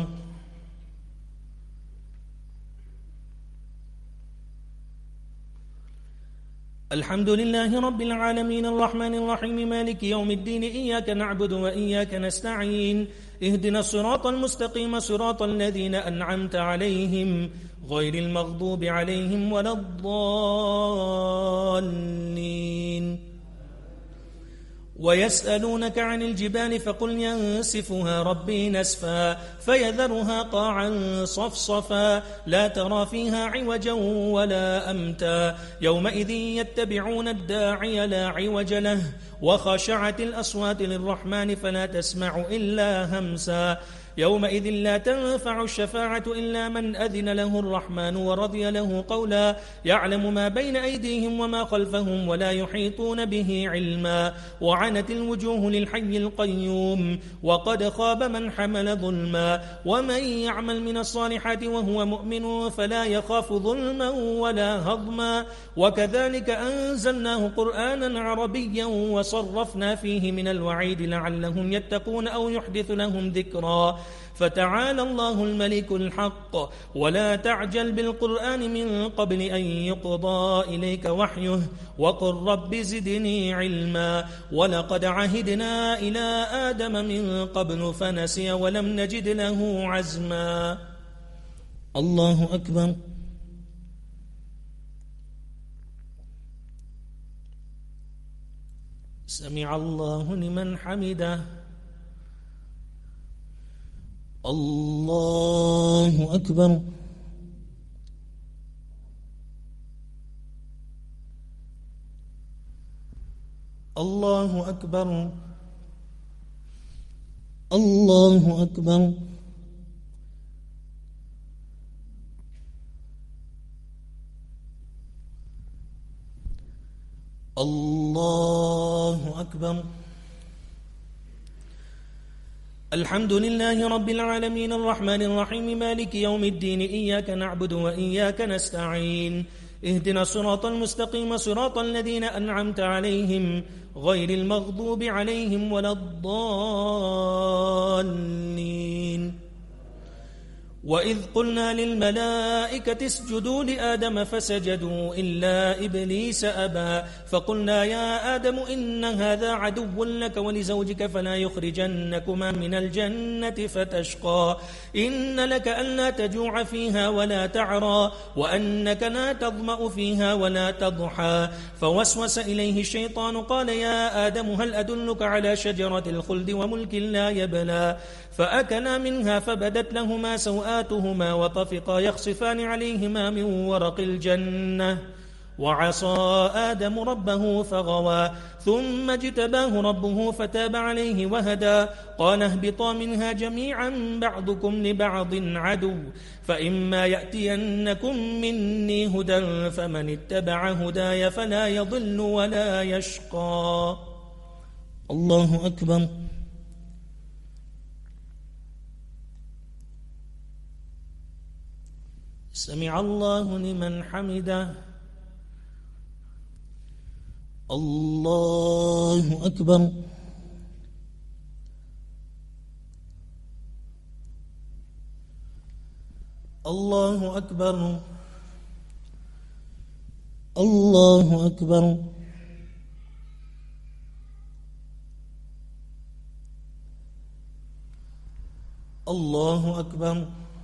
S5: الحمد لله رب العالمين الرحمن الرحيم مالك يوم الدين إياك نعبد وإياك نستعين اهدنا الصراط المستقيم صراط الذين أنعمت عليهم غير المغضوب عليهم ولا الضالين. ويسألونك عن الجبال فقل ينسفها ربي نسفا فيذرها قاعا صفصفا لا ترى فيها عوجا ولا أمتا يومئذ يتبعون الداعي لا عوج له وخشعت الأصوات للرحمن فلا تسمع إلا همسا يومئذ لا تنفع الشفاعة إلا من أذن له الرحمن ورضي له قولا يعلم ما بين أيديهم وما خلفهم ولا يحيطون به علما وعنت الوجوه للحي القيوم وقد خاب من حمل ظلما ومن يعمل من الصالحات وهو مؤمن فلا يخاف ظلما ولا هضما وكذلك أنزلناه قرآنا عربيا وصرفنا فيه من الوعيد لعلهم يتقون أو يحدث لهم ذكرا فتعالى الله الملك الحق ولا تعجل بالقرآن من قبل أن يقضى إليك وحيه وقل رب زدني علما ولقد عهدنا إلى آدم من قبل فنسي ولم نجد له عزما. الله أكبر. سمع الله لمن حمده. الله أكبر. الله أكبر. الله أكبر. الله أكبر. الحمد لله رب العالمين الرحمن الرحيم مالك يوم الدين إياك نعبد وإياك نستعين اهدنا الصراط المستقيم صراط الذين أنعمت عليهم غير المغضوب عليهم ولا الضالين. وإذ قلنا للملائكة اسجدوا لآدم فسجدوا إلا إبليس أبى فقلنا يا آدم إن هذا عدو لك ولزوجك فلا يخرجنكما من الجنة فتشقى إن لك ألا تجوع فيها ولا تعرى وأنك لا تظمأ فيها ولا تضحى فوسوس إليه الشيطان قال يا آدم هل أدلك على شجرة الخلد وملك لا يبلى فأكلا منها فبدت لهما سوآتهما وطفقا يخصفان عليهما من ورق الجنة وعصى آدم ربه فغوى ثم اجتباه ربه فتاب عليه وهدى قال اهبطا منها جميعا بعضكم لبعض عدو فإما يأتينكم مني هدى فمن اتبع هداي فلا يضل ولا يشقى. الله أكبر. سمع الله لمن حمده. الله أكبر. الله أكبر. الله أكبر. الله أكبر.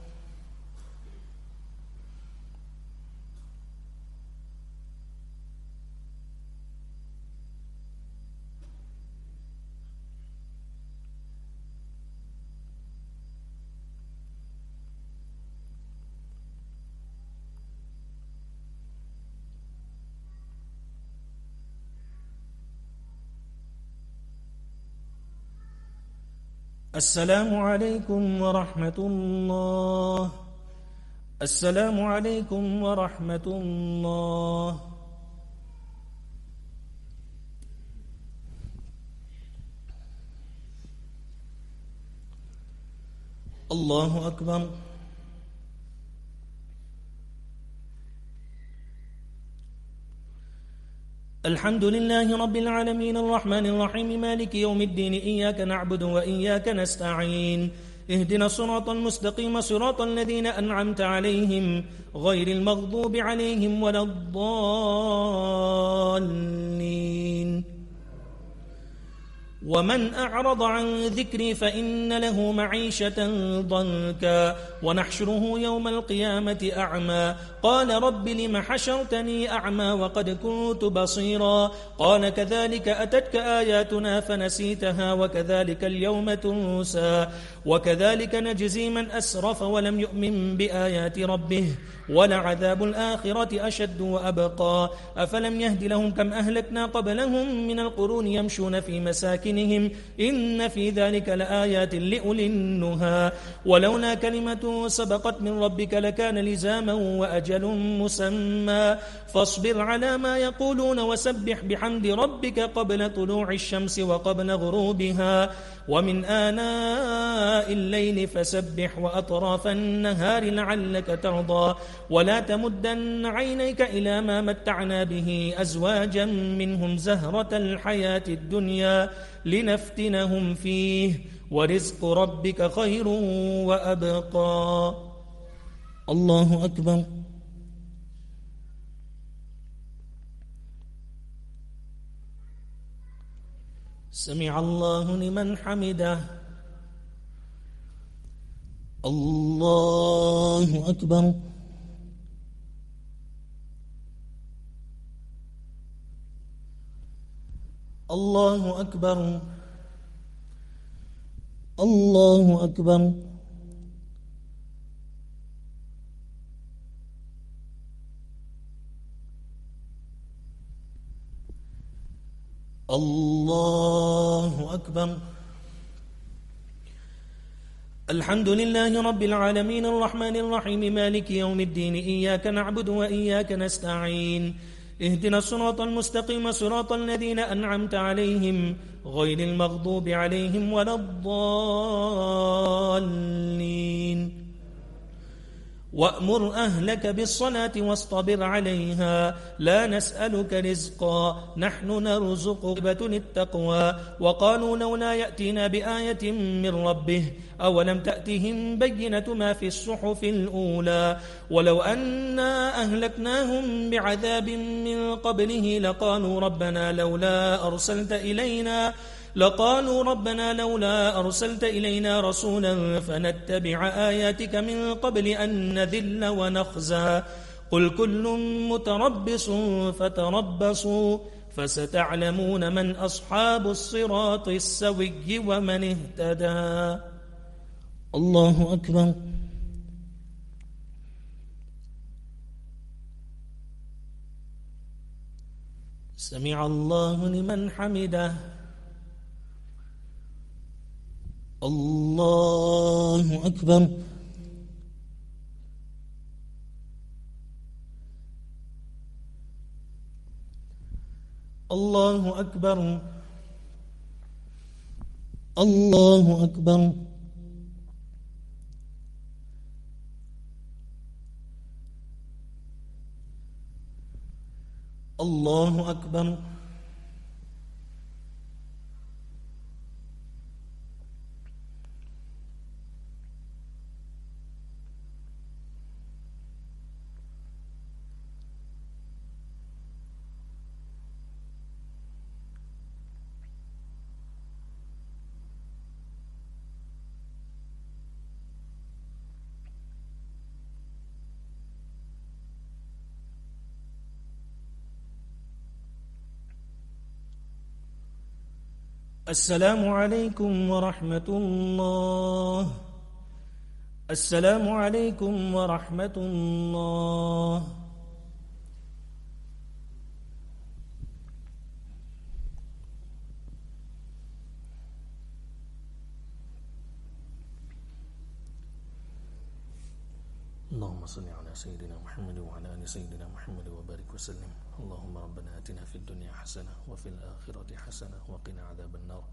S5: السلام عليكم ورحمة الله. السلام عليكم ورحمة الله. الله أكبر. الحمد لله رب العالمين الرحمن الرحيم مالك يوم الدين إياك نعبد وإياك نستعين اهدنا الصراط المستقيم صراط الذين أنعمت عليهم غير المغضوب عليهم ولا الضالين. ومن أعرض عن ذكري فإن له معيشة ضنكا ونحشره يوم القيامة أعمى قال رب لم حشرتني أعمى وقد كنت بصيرا قال كذلك أتتك آياتنا فنسيتها وكذلك اليوم تنسى وكذلك نجزي من أسرف ولم يؤمن بآيات ربه ولعذاب الآخرة أشد وأبقى أفلم يهد لهم كم أهلكنا قبلهم من القرون يمشون في مساكنهم إن في ذلك لآيات لأولي النهى ولولا كلمة سبقت من ربك لكان لزاما وأجل مسمى فاصبر على ما يقولون وسبح بحمد ربك قبل طلوع الشمس وقبل غروبها ومن آناء الليل فسبح وأطراف النهار لعلك ترضى ولا تمدن عينيك إلى ما متعنا به أزواجا منهم زهرة الحياة الدنيا لنفتنهم فيه ورزق ربك خير وأبقى. الله أكبر. سمع الله لمن حمده. الله أكبر. الله أكبر. الله أكبر. الله أكبر. الحمد لله رب العالمين الرحمن الرحيم مالك يوم الدين إياك نعبد وإياك نستعين اهدنا الصراط المستقيم صراط الذين أنعمت عليهم غير المغضوب عليهم ولا الضالين وأمر أهلك بالصلاة واصطبر عليها لا نسألك رزقا نحن نرزقك التقوى وقالوا لولا يأتينا بآية من ربه أولم تأتهم بينة ما في الصحف الأولى ولو أنا أهلكناهم بعذاب من قبله لقالوا ربنا لولا أرسلت إلينا لقالوا ربنا لولا أرسلت إلينا رسولا فنتبع آياتك من قبل أن نذل ونخزى قل كل متربص فتربصوا فستعلمون من أصحاب الصراط السوي ومن اهتدى. الله أكبر. سمع الله لمن حمده. الله أكبر. الله أكبر. الله أكبر. الله أكبر. السلام عليكم ورحمة الله. السلام عليكم ورحمة الله. اللهم صل على سيدنا محمد وعلى آل سيدنا محمد وبارك وسلم. اللهم ربنا آتنا في الدنيا حسنة وفي الآخرة حسنة وقنا عذاب النار.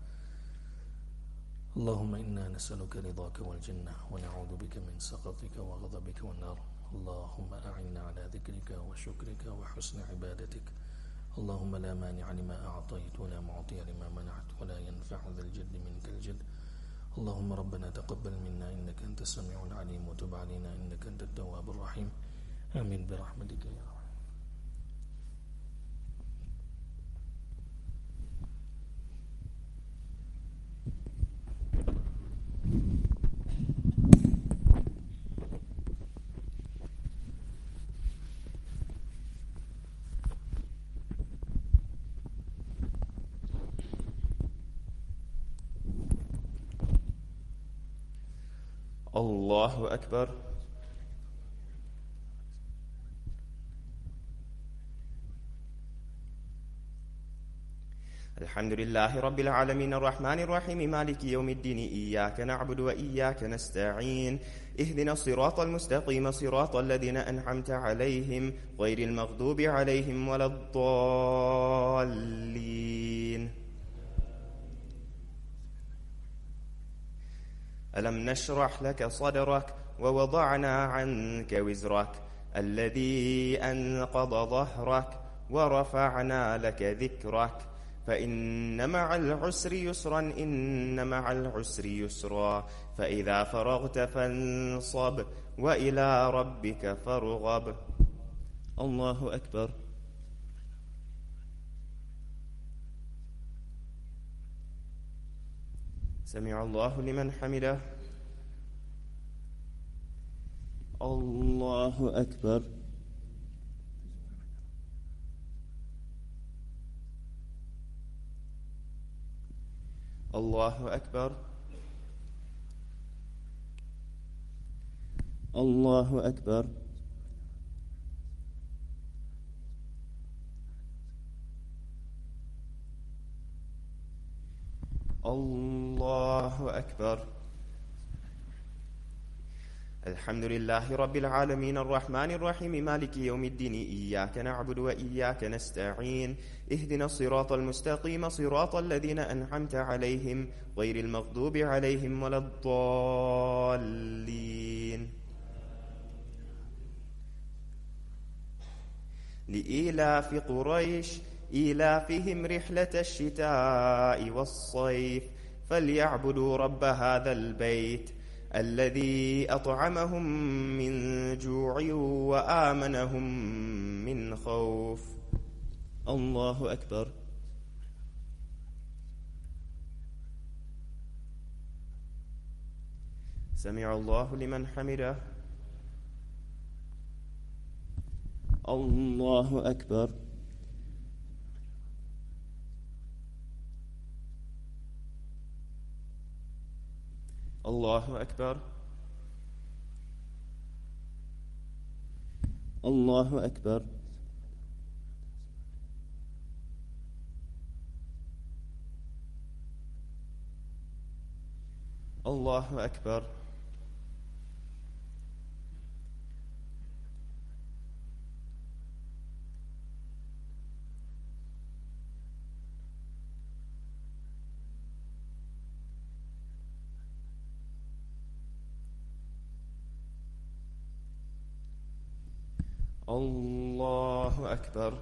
S5: اللهم إنا نسألك رضاك والجنة ونعوذ بك من سخطك وغضبك والنار. اللهم أعنا على ذكرك وشكرك وحسن عبادتك. اللهم لا مانع لما أعطيت ولا معطي لما منعت ولا ينفع ذا الجد منك الجد. اللهم ربنا تقبل منا إنك أنت السميع العليم وتب علينا إنك أنت التواب الرحيم. آمين برحمتك يا رب.
S4: الله أكبر. الحمد لله رب العالمين الرحمن الرحيم مالك يوم الدين إياك نعبد وإياك نستعين اهدنا الصراط المستقيم صراط الذين أنعمت عليهم غير المغضوب عليهم ولا الضالين. ألم نشرح لك صدرك ووضعنا عنك وزرك الذي أنقض ظهرك ورفعنا لك ذكرك فإن مع العسر يسرا إن مع العسر يسرا فإذا فرغت فانصب وإلى ربك فارغب. الله أكبر. سمع الله لمن حمده. الله أكبر. الله أكبر. الله أكبر. الله أكبر. الحمد لله رب العالمين الرحمن الرحيم مالك يوم الدين إياك نعبد وإياك نستعين اهدنا الصراط المستقيم صراط الذين أنعمت عليهم غير المغضوب عليهم ولا الضالين. لإيلاف قريش إيلافهم رحلة الشتاء والصيف فليعبدوا رب هذا البيت الذي أطعمهم من جوع وآمنهم من خوف. الله أكبر. سمع الله لمن حمده. الله أكبر. الله أكبر. الله أكبر. الله أكبر. الله أكبر.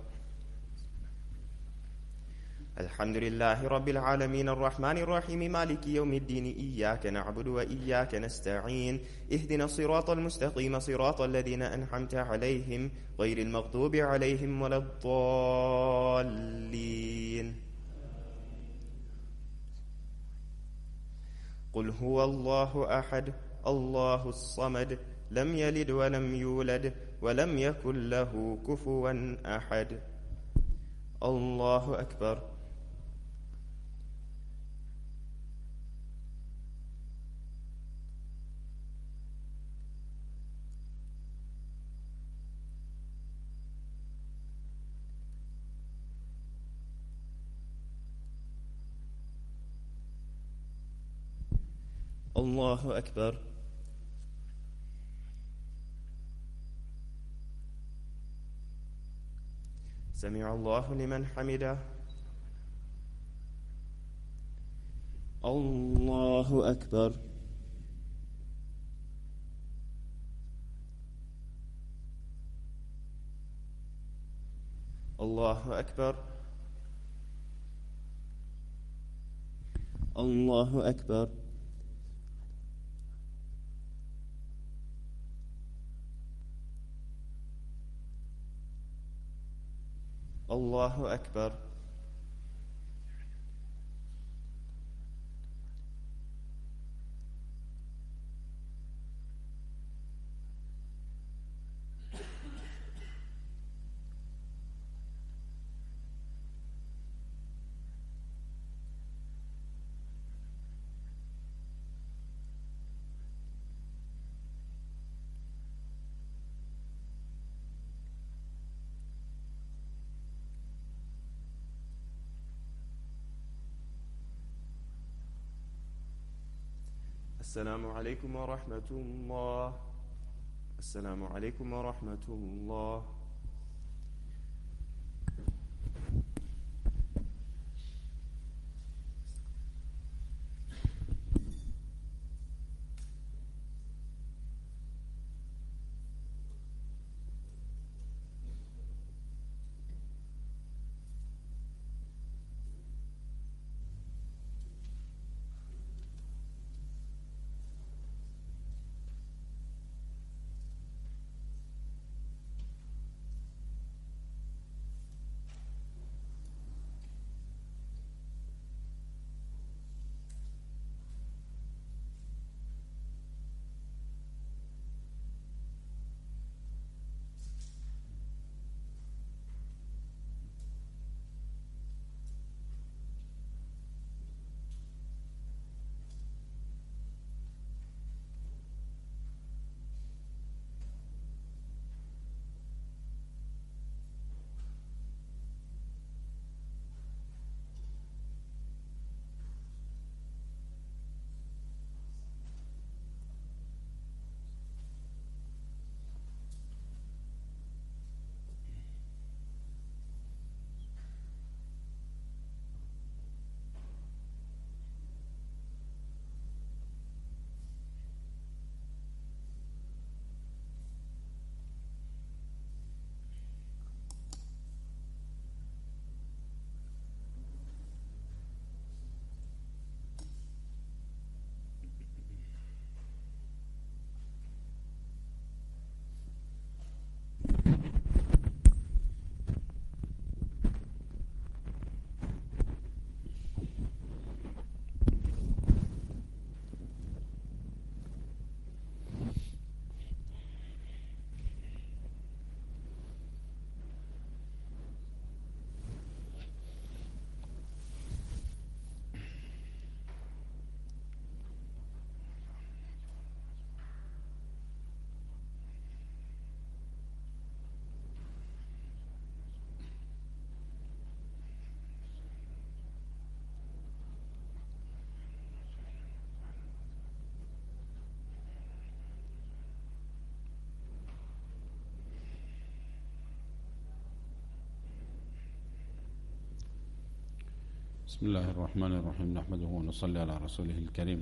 S4: الحمد لله رب العالمين الرحمن الرحيم مالك يوم الدين إياك نعبد وإياك نستعين اهدنا الصراط المستقيم صراط الذين أنعمت عليهم غير المغضوب عليهم ولا الضالين. قل هو الله أحد الله الصمد لم يلد ولم يولد ولم يكن له كفوا أحد. الله أكبر. الله أكبر. سمع الله لمن حمده. الله أكبر. الله أكبر. الله أكبر. الله أكبر. السلام عليكم ورحمة الله. السلام عليكم ورحمة الله.
S1: بسم الله الرحمن الرحيم نحمده ونصلي على رسوله الكريم.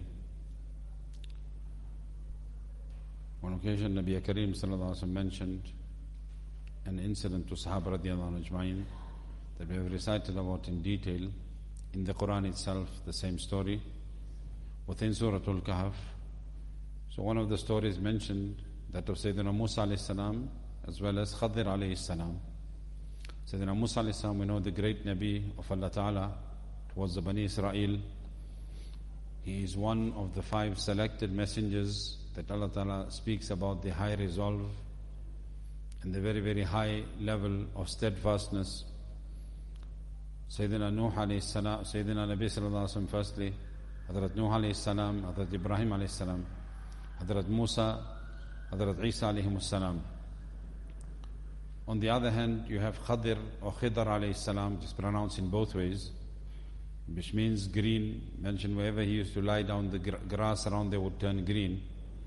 S1: On occasion, Nabi Kareem sallallahu alaihi wasallam mentioned an incident to Sahaba radiyallahu anhu ajma'in that we have recited about in detail in the Quran itself, the same story within Surah Al-Kahf. So one of the stories mentioned that of Sayyidina Musa alayhi salam as well as Khadir alayhi salam. Sayyidina Musa alayhi salam, we know the great Nabi of Allah Ta'ala was the Bani Israel. He is one of the five selected messengers that Allah Ta'ala speaks about the high resolve and the very, very high level of steadfastness. Sayyidina Nuh alayhi salam, Sayyidina Nabi sallallahu alayhi wasallam firstly, Hadrat Nuh alayhi salam, Hadrat Ibrahim alayhi salam, Hadrat Musa, Hadrat Isa alayhi salam. On the other hand, you have Khadir or Khidr alayhi salam, just pronounced in both ways, which means green, mentioned wherever he used to lie down, the grass around there would turn green.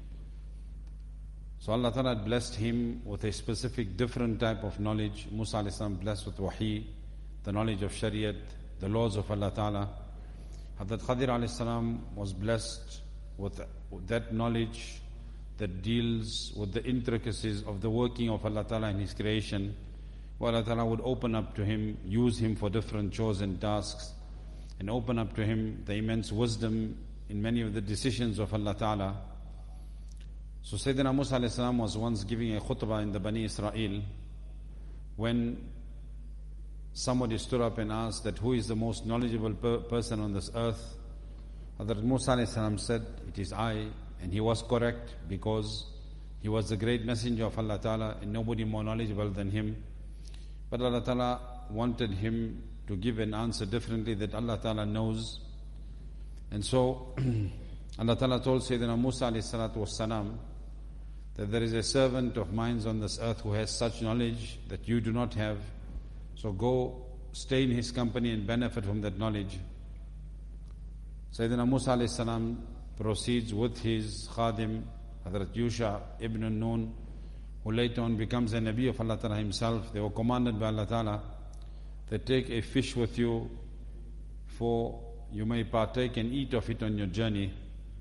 S1: So Allah Ta'ala had blessed him with a specific different type of knowledge. Musa alayhi salam blessed with wahi, the knowledge of Shariat, the laws of Allah Ta'ala. Hadrat Khadir alayhi salam was blessed with that knowledge that deals with the intricacies of the working of Allah Ta'ala in His creation, where Allah Ta'ala would open up to him, use him for different chosen tasks, and open up to him the immense wisdom in many of the decisions of Allah Ta'ala. So Sayyidina Musa alayhi salam was once giving a khutbah in the Bani Israel when somebody stood up and asked that who is the most knowledgeable per person on this earth. Hazrat Musa alayhi salam said, it is I, and he was correct because he was the great messenger of Allah Ta'ala and nobody more knowledgeable than him. But Allah Ta'ala wanted him to give an answer differently that Allah Ta'ala knows. And so Allah Ta'ala told Sayyidina Musa alayhi salatu wassalam that there is a servant of mine on this earth who has such knowledge that you do not have. So go stay in his company and benefit from that knowledge. Sayyidina Musa alayhi salam proceeds with his khadim, Hazrat Yusha ibn Nun, who later on becomes a Nabi of Allah Ta'ala himself. They were commanded by Allah Ta'ala that take a fish with you, for you may partake and eat of it on your journey.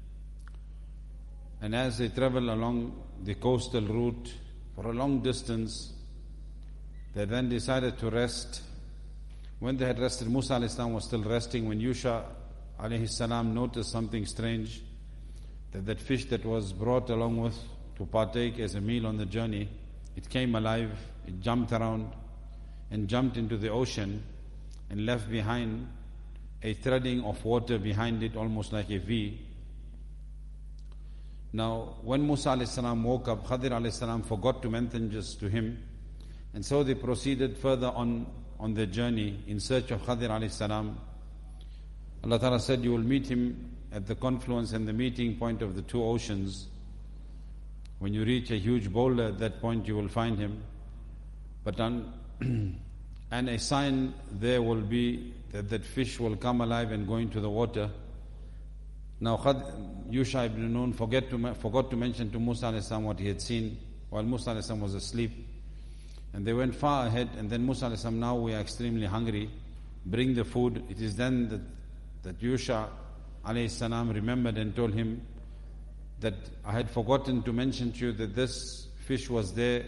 S1: And as they travel along the coastal route for a long distance, they then decided to rest. When they had rested, Musa alayhi salam was still resting when Yusha alayhi salam noticed something strange, that that fish that was brought along with to partake as a meal on the journey, it came alive, it jumped around and jumped into the ocean and left behind a threading of water behind it, almost like a V. Now, when Musa alayhi salam woke up, Khadir alayhi salam forgot to mention this to him, and so they proceeded further on on their journey in search of Khadir alayhi salam. Allah Ta'ala said, you will meet him at the confluence and the meeting point of the two oceans. When you reach a huge boulder, at that point you will find him. But on, and a sign there will be that that fish will come alive and go into the water. Now Yusha ibn Nun forget to, forgot to mention to Musa alayhi salam what he had seen while Musa alayhi salam was asleep. And they went far ahead, and then Musa alayhi salam, now we are extremely hungry, bring the food. It is then that, that Yusha alayhi salam remembered and told him that I had forgotten to mention to you that this fish was there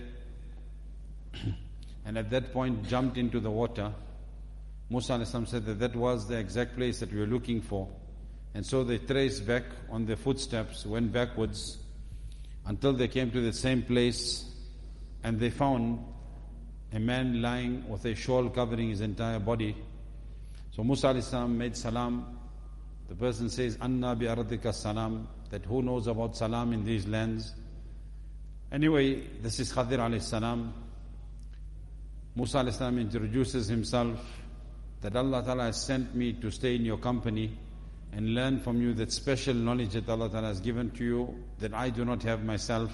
S1: and at that point jumped into the water. Musa alayhi salam said that that was the exact place that we were looking for. And so they traced back on their footsteps, went backwards until they came to the same place, and they found a man lying with a shawl covering his entire body. So Musa alayhi salam made salam. The person says, Anna bi ardika salam, that who knows about salam in these lands. Anyway, this is Khadir alayhi salam. Musa alayhi salam introduces himself, that Allah Ta'ala has sent me to stay in your company and learn from you that special knowledge that Allah Ta'ala has given to you that I do not have myself.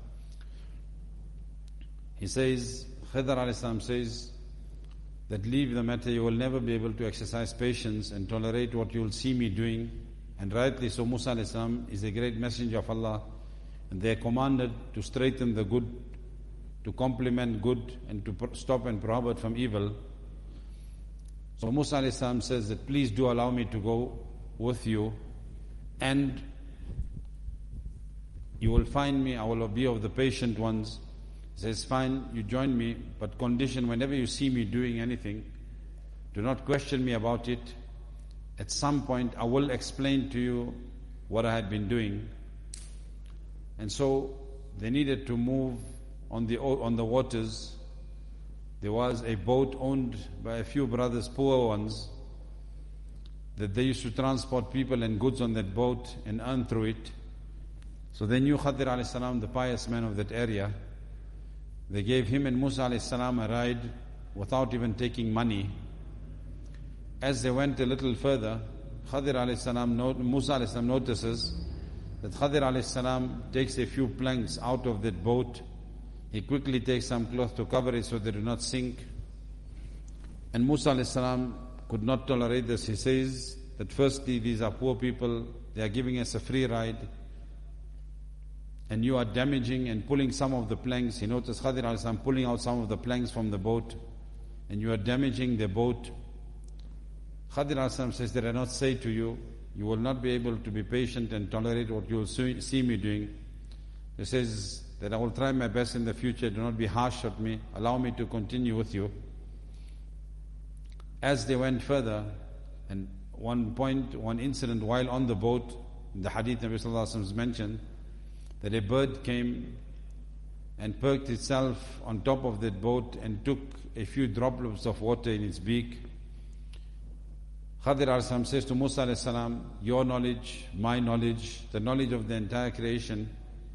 S1: He says, Khidr alayhi salam says that leave the matter, you will never be able to exercise patience and tolerate what you will see me doing. And rightly so, Musa alayhi salam is a great messenger of Allah, and they are commanded to straighten the good, to complement good, and to stop and prohibit from evil. So Musa alayhi salam says that please do allow me to go with you, and you will find me, I will be of the patient ones. He says, fine, you join me, but condition, whenever you see me doing anything, do not question me about it. At some point I will explain to you what I had been doing. And so they needed to move on the on the waters. There was a boat owned by a few brothers, poor ones, that they used to transport people and goods on that boat and earn through it. So they knew Khadir alayhi salam, the pious man of that area. They gave him and Musa alayhi salam a ride without even taking money. As they went a little further, Khadir alayhi salam, Musa alayhi salam notices that Khadir alayhi salam takes a few planks out of that boat. He quickly takes some cloth to cover it so they do not sink. And Musa alayhi salam could not tolerate this. He says that firstly, these are poor people, they are giving us a free ride, and you are damaging and pulling some of the planks. He noticed Khadir alayhi salam pulling out some of the planks from the boat, and you are damaging the boat. Khadir alayhi salam says, did I not say to you, you will not be able to be patient and tolerate what you will see me doing. He says that I will try my best in the future, do not be harsh with me, allow me to continue with you. As they went further, and one point, one incident while on the boat, in the hadith Nabi Sallallahu Alaihi Wasallam is mentioned, that a bird came and perked itself on top of that boat and took a few droplets of water in its beak. Khadir alayhi salam says to Musa alayhi salam, your knowledge, my knowledge, the knowledge of the entire creation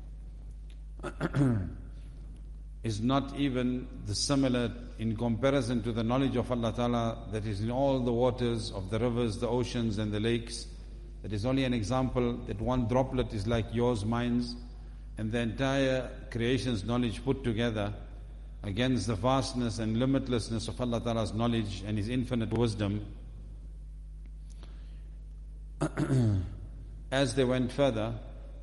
S1: is not even the similar in comparison to the knowledge of Allah Ta'ala that is in all the waters of the rivers, the oceans and the lakes. That is only an example that one droplet is like yours, mine's, and the entire creation's knowledge put together against the vastness and limitlessness of Allah Ta'ala's knowledge and His infinite wisdom. as they went further,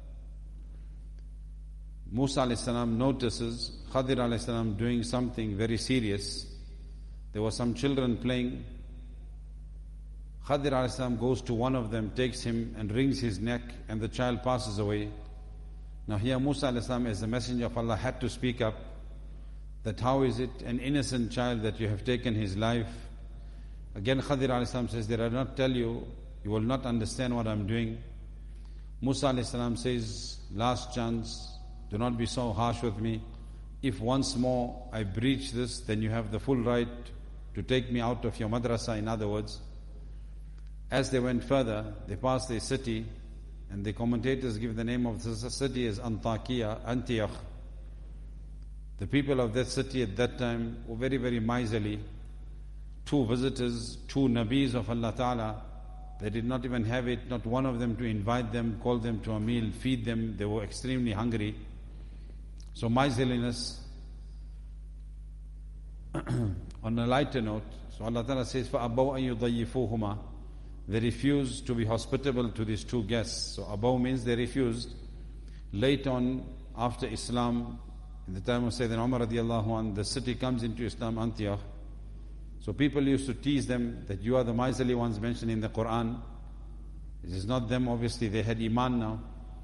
S1: Musa alayhi salam notices Khadir alayhi salam doing something very serious. There were some children playing. Khadir alayhi salam goes to one of them, takes him and wrings his neck, and the child passes away. Now here Musa alayhi salam, as the messenger of Allah, had to speak up that how is it an innocent child that you have taken his life. Again Khadir alayhi salam says, did I not tell you, you will not understand what I'm doing. Musa alayhi salam says, last chance, do not be so harsh with me. If once more I breach this, then you have the full right to take me out of your madrasa. In other words, as they went further, they passed a city, and the commentators give the name of this city as Antakiya, Antioch. The people of that city at that time were very, very miserly. Two visitors, two Nabis of Allah Ta'ala, they did not even have it, not one of them to invite them, call them to a meal, feed them. They were extremely hungry. So miserliness. On a lighter note, so Allah Ta'ala says, فَأَبَوْا أَن يُضَيِّفُوهُمَا. They refused to be hospitable to these two guests. So abaw means they refused. Later on, after Islam, in the time of Sayyidina Umar radiallahu anh, the city comes into Islam, Antioch. So people used to tease them that you are the miserly ones mentioned in the Quran. This is not them, obviously, they had Iman now.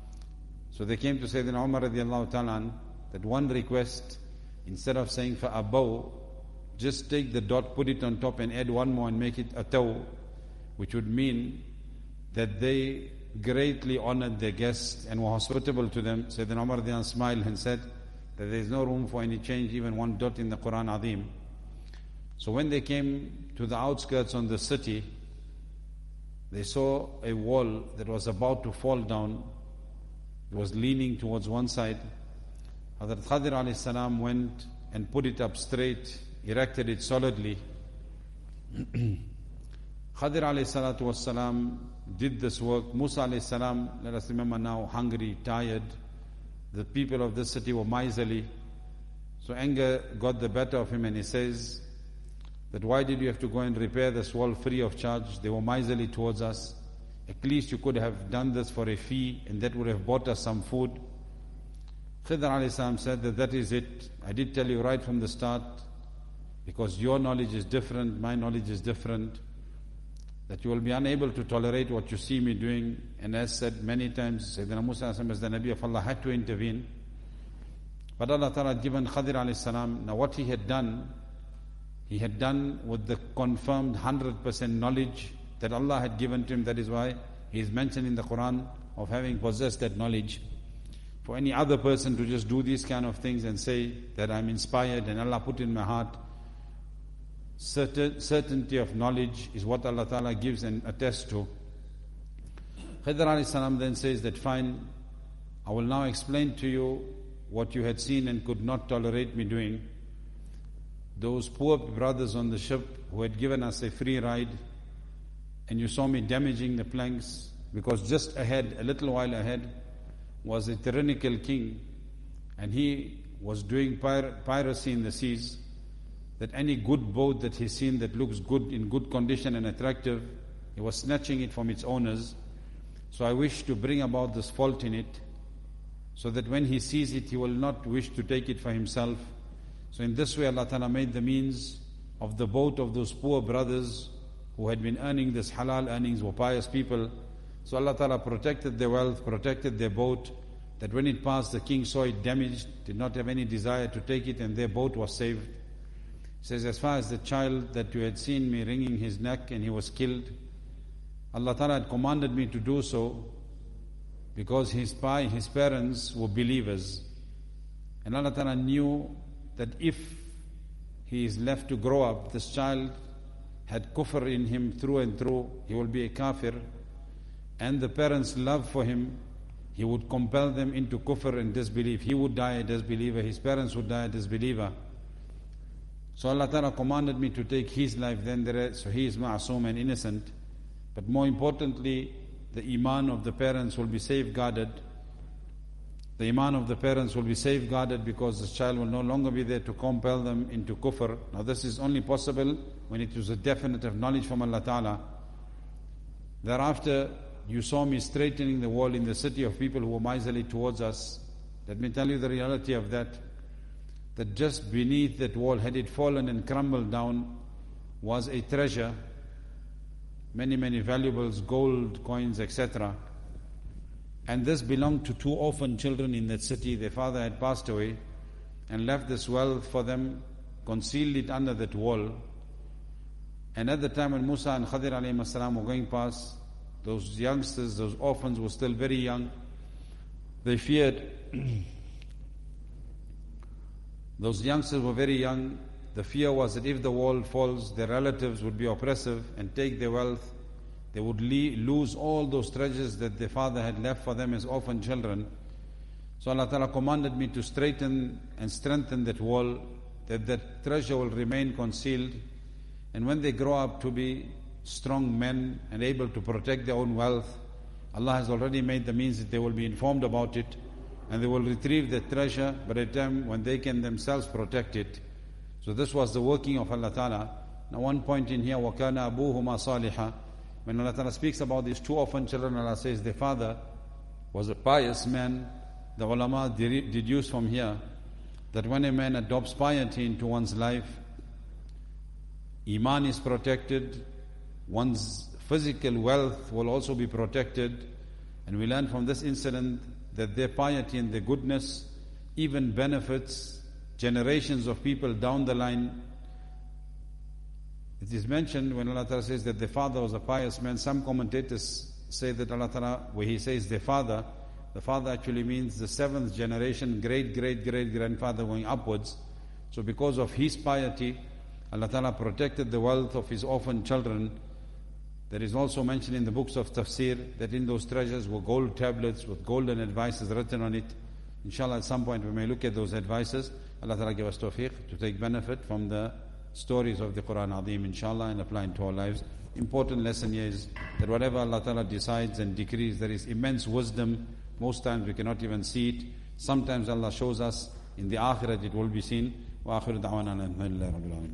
S1: So they came to Sayyidina Umar radiallahu ta'ala that one request, instead of saying for abaw, just take the dot, put it on top and add one more and make it ataw, which would mean that they greatly honored their guests and were hospitable to them. Sayyidina Umar radiallahu smiled and said that there is no room for any change, even one dot in the Quran Azim. So when they came to the outskirts on the city, they saw a wall that was about to fall down. It was leaning towards one side. Hazrat Khadir alayhi salam went and put it up straight, erected it solidly. Khadir alayhi salatu was salam did this work. Musa alayhi salam, let us remember now, hungry, tired. The people of this city were miserly. So anger got the better of him, and he says that why did you have to go and repair this wall free of charge? They were miserly towards us. At least you could have done this for a fee, and that would have bought us some food. Khidr alayhi salam said that that is it. I did tell you right from the start, because your knowledge is different, my knowledge is different, that you will be unable to tolerate what you see me doing. And as said many times, Sayyidina Musa as the Nabi of Allah had to intervene. But Allah Ta'ala had given Khadir alayhi salam, now what he had done, he had done with the confirmed one hundred percent knowledge that Allah had given to him. That is why he is mentioned in the Quran of having possessed that knowledge. For any other person to just do these kind of things and say that I'm inspired and Allah put in my heart, certain, certainty of knowledge is what Allah Ta'ala gives and attests to. Khidr alayhi salam then says that fine, I will now explain to you what you had seen and could not tolerate me doing. Those poor brothers on the ship who had given us a free ride, and you saw me damaging the planks, because just ahead, a little while ahead, was a tyrannical king, and he was doing pir- piracy in the seas, that any good boat that he's seen that looks good, in good condition and attractive, he was snatching it from its owners. So I wish to bring about this fault in it, so that when he sees it, he will not wish to take it for himself. So in this way, Allah Ta'ala made the means of the boat of those poor brothers who had been earning this halal earnings, were pious people. So Allah Ta'ala protected their wealth, protected their boat, that when it passed, the king saw it damaged, did not have any desire to take it, and their boat was saved. He says, as far as the child that you had seen me wringing his neck and he was killed, Allah Ta'ala had commanded me to do so because his, his parents were believers. And Allah Ta'ala knew that if he is left to grow up, this child had kufr in him through and through, he will be a kafir, and the parents' love for him, he would compel them into kufr and disbelief. He would die a disbeliever, his parents would die a disbeliever. So Allah Ta'ala commanded me to take his life then, there, so he is ma'asum and innocent. But more importantly, the iman of the parents will be safeguarded. The iman of the parents will be safeguarded because the child will no longer be there to compel them into kufr. Now this is only possible when it is a definitive knowledge from Allah Ta'ala. Thereafter, you saw me straightening the wall in the city of people who were miserly towards us. Let me tell you the reality of that. That just beneath that wall, had it fallen and crumbled down, was a treasure, many, many valuables, gold, coins, et cetera. And this belonged to two orphan children in that city. Their father had passed away and left this wealth for them, concealed it under that wall. And at the time when Musa and Khadir alayhi salam were going past, those youngsters, those orphans were still very young. They feared. Those youngsters were very young. The fear was that if the wall falls, their relatives would be oppressive and take their wealth. They would lose all those treasures that their father had left for them as orphan children. So Allah Ta'ala commanded me to straighten and strengthen that wall, that that treasure will remain concealed. And when they grow up to be strong men and able to protect their own wealth, Allah has already made the means that they will be informed about it and they will retrieve the treasure by the time when they can themselves protect it. So this was the working of Allah Ta'ala. Now one point in here, وَكَانَ أَبُوهُمَا صَالِحًا. When Allah Ta'ala speaks about these two orphan children, Allah says their father was a pious man. The ulama deduce from here that when a man adopts piety into one's life, Iman is protected, one's physical wealth will also be protected. And we learn from this incident that their piety and their goodness even benefits generations of people down the line. It is mentioned when Allah Ta'ala says that their father was a pious man. Some commentators say that Allah Ta'ala, where He says their father, the father actually means the seventh generation, great, great, great grandfather going upwards. So because of his piety, Allah Ta'ala protected the wealth of His orphan children. There is also mentioned in the books of tafsir that in those treasures were gold tablets with golden advices written on it. Inshallah, at some point we may look at those advices. Allah Ta'ala give us tawfiq to take benefit from the stories of the Quran Azim, inshallah, and apply into our lives. Important lesson here is that whatever Allah Ta'ala decides and decrees, there is immense wisdom. Most times we cannot even see it. Sometimes Allah shows us in the akhirat it will be seen. Wa akhiru da'wana alhamdulillahi rabbil alamin.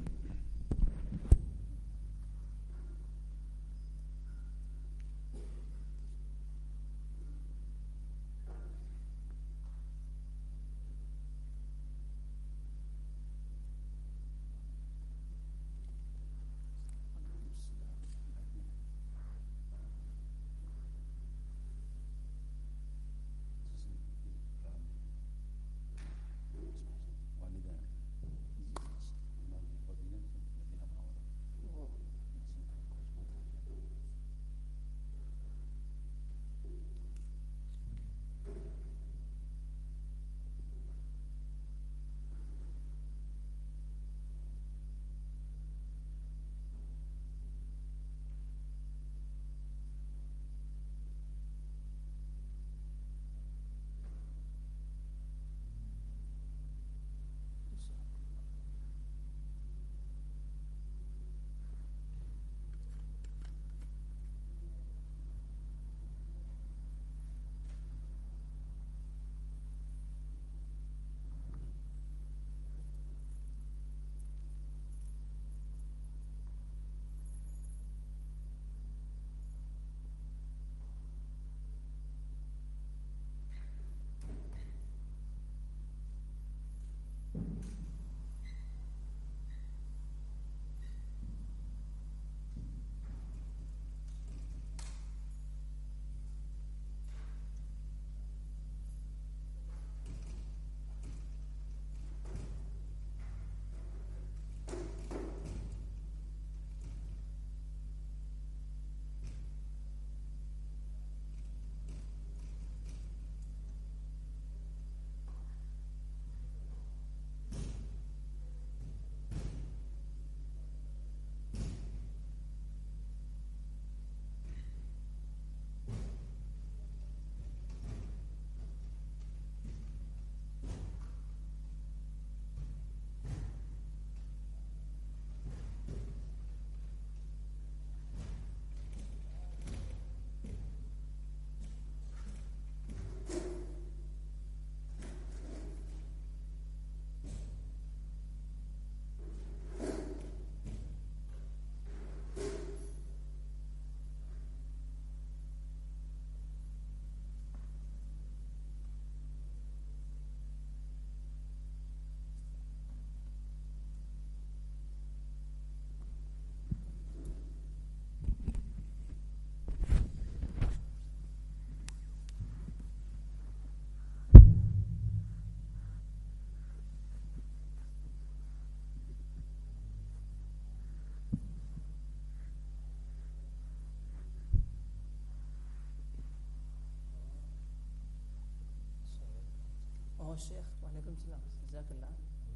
S2: Oh, Sheikh, walaikum salam. Jazakallah.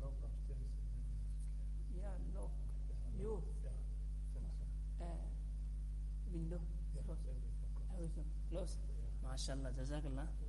S2: Yeah, lock. You. Uh, window. Close. Everything. Close. MashaAllah. Jazakallah.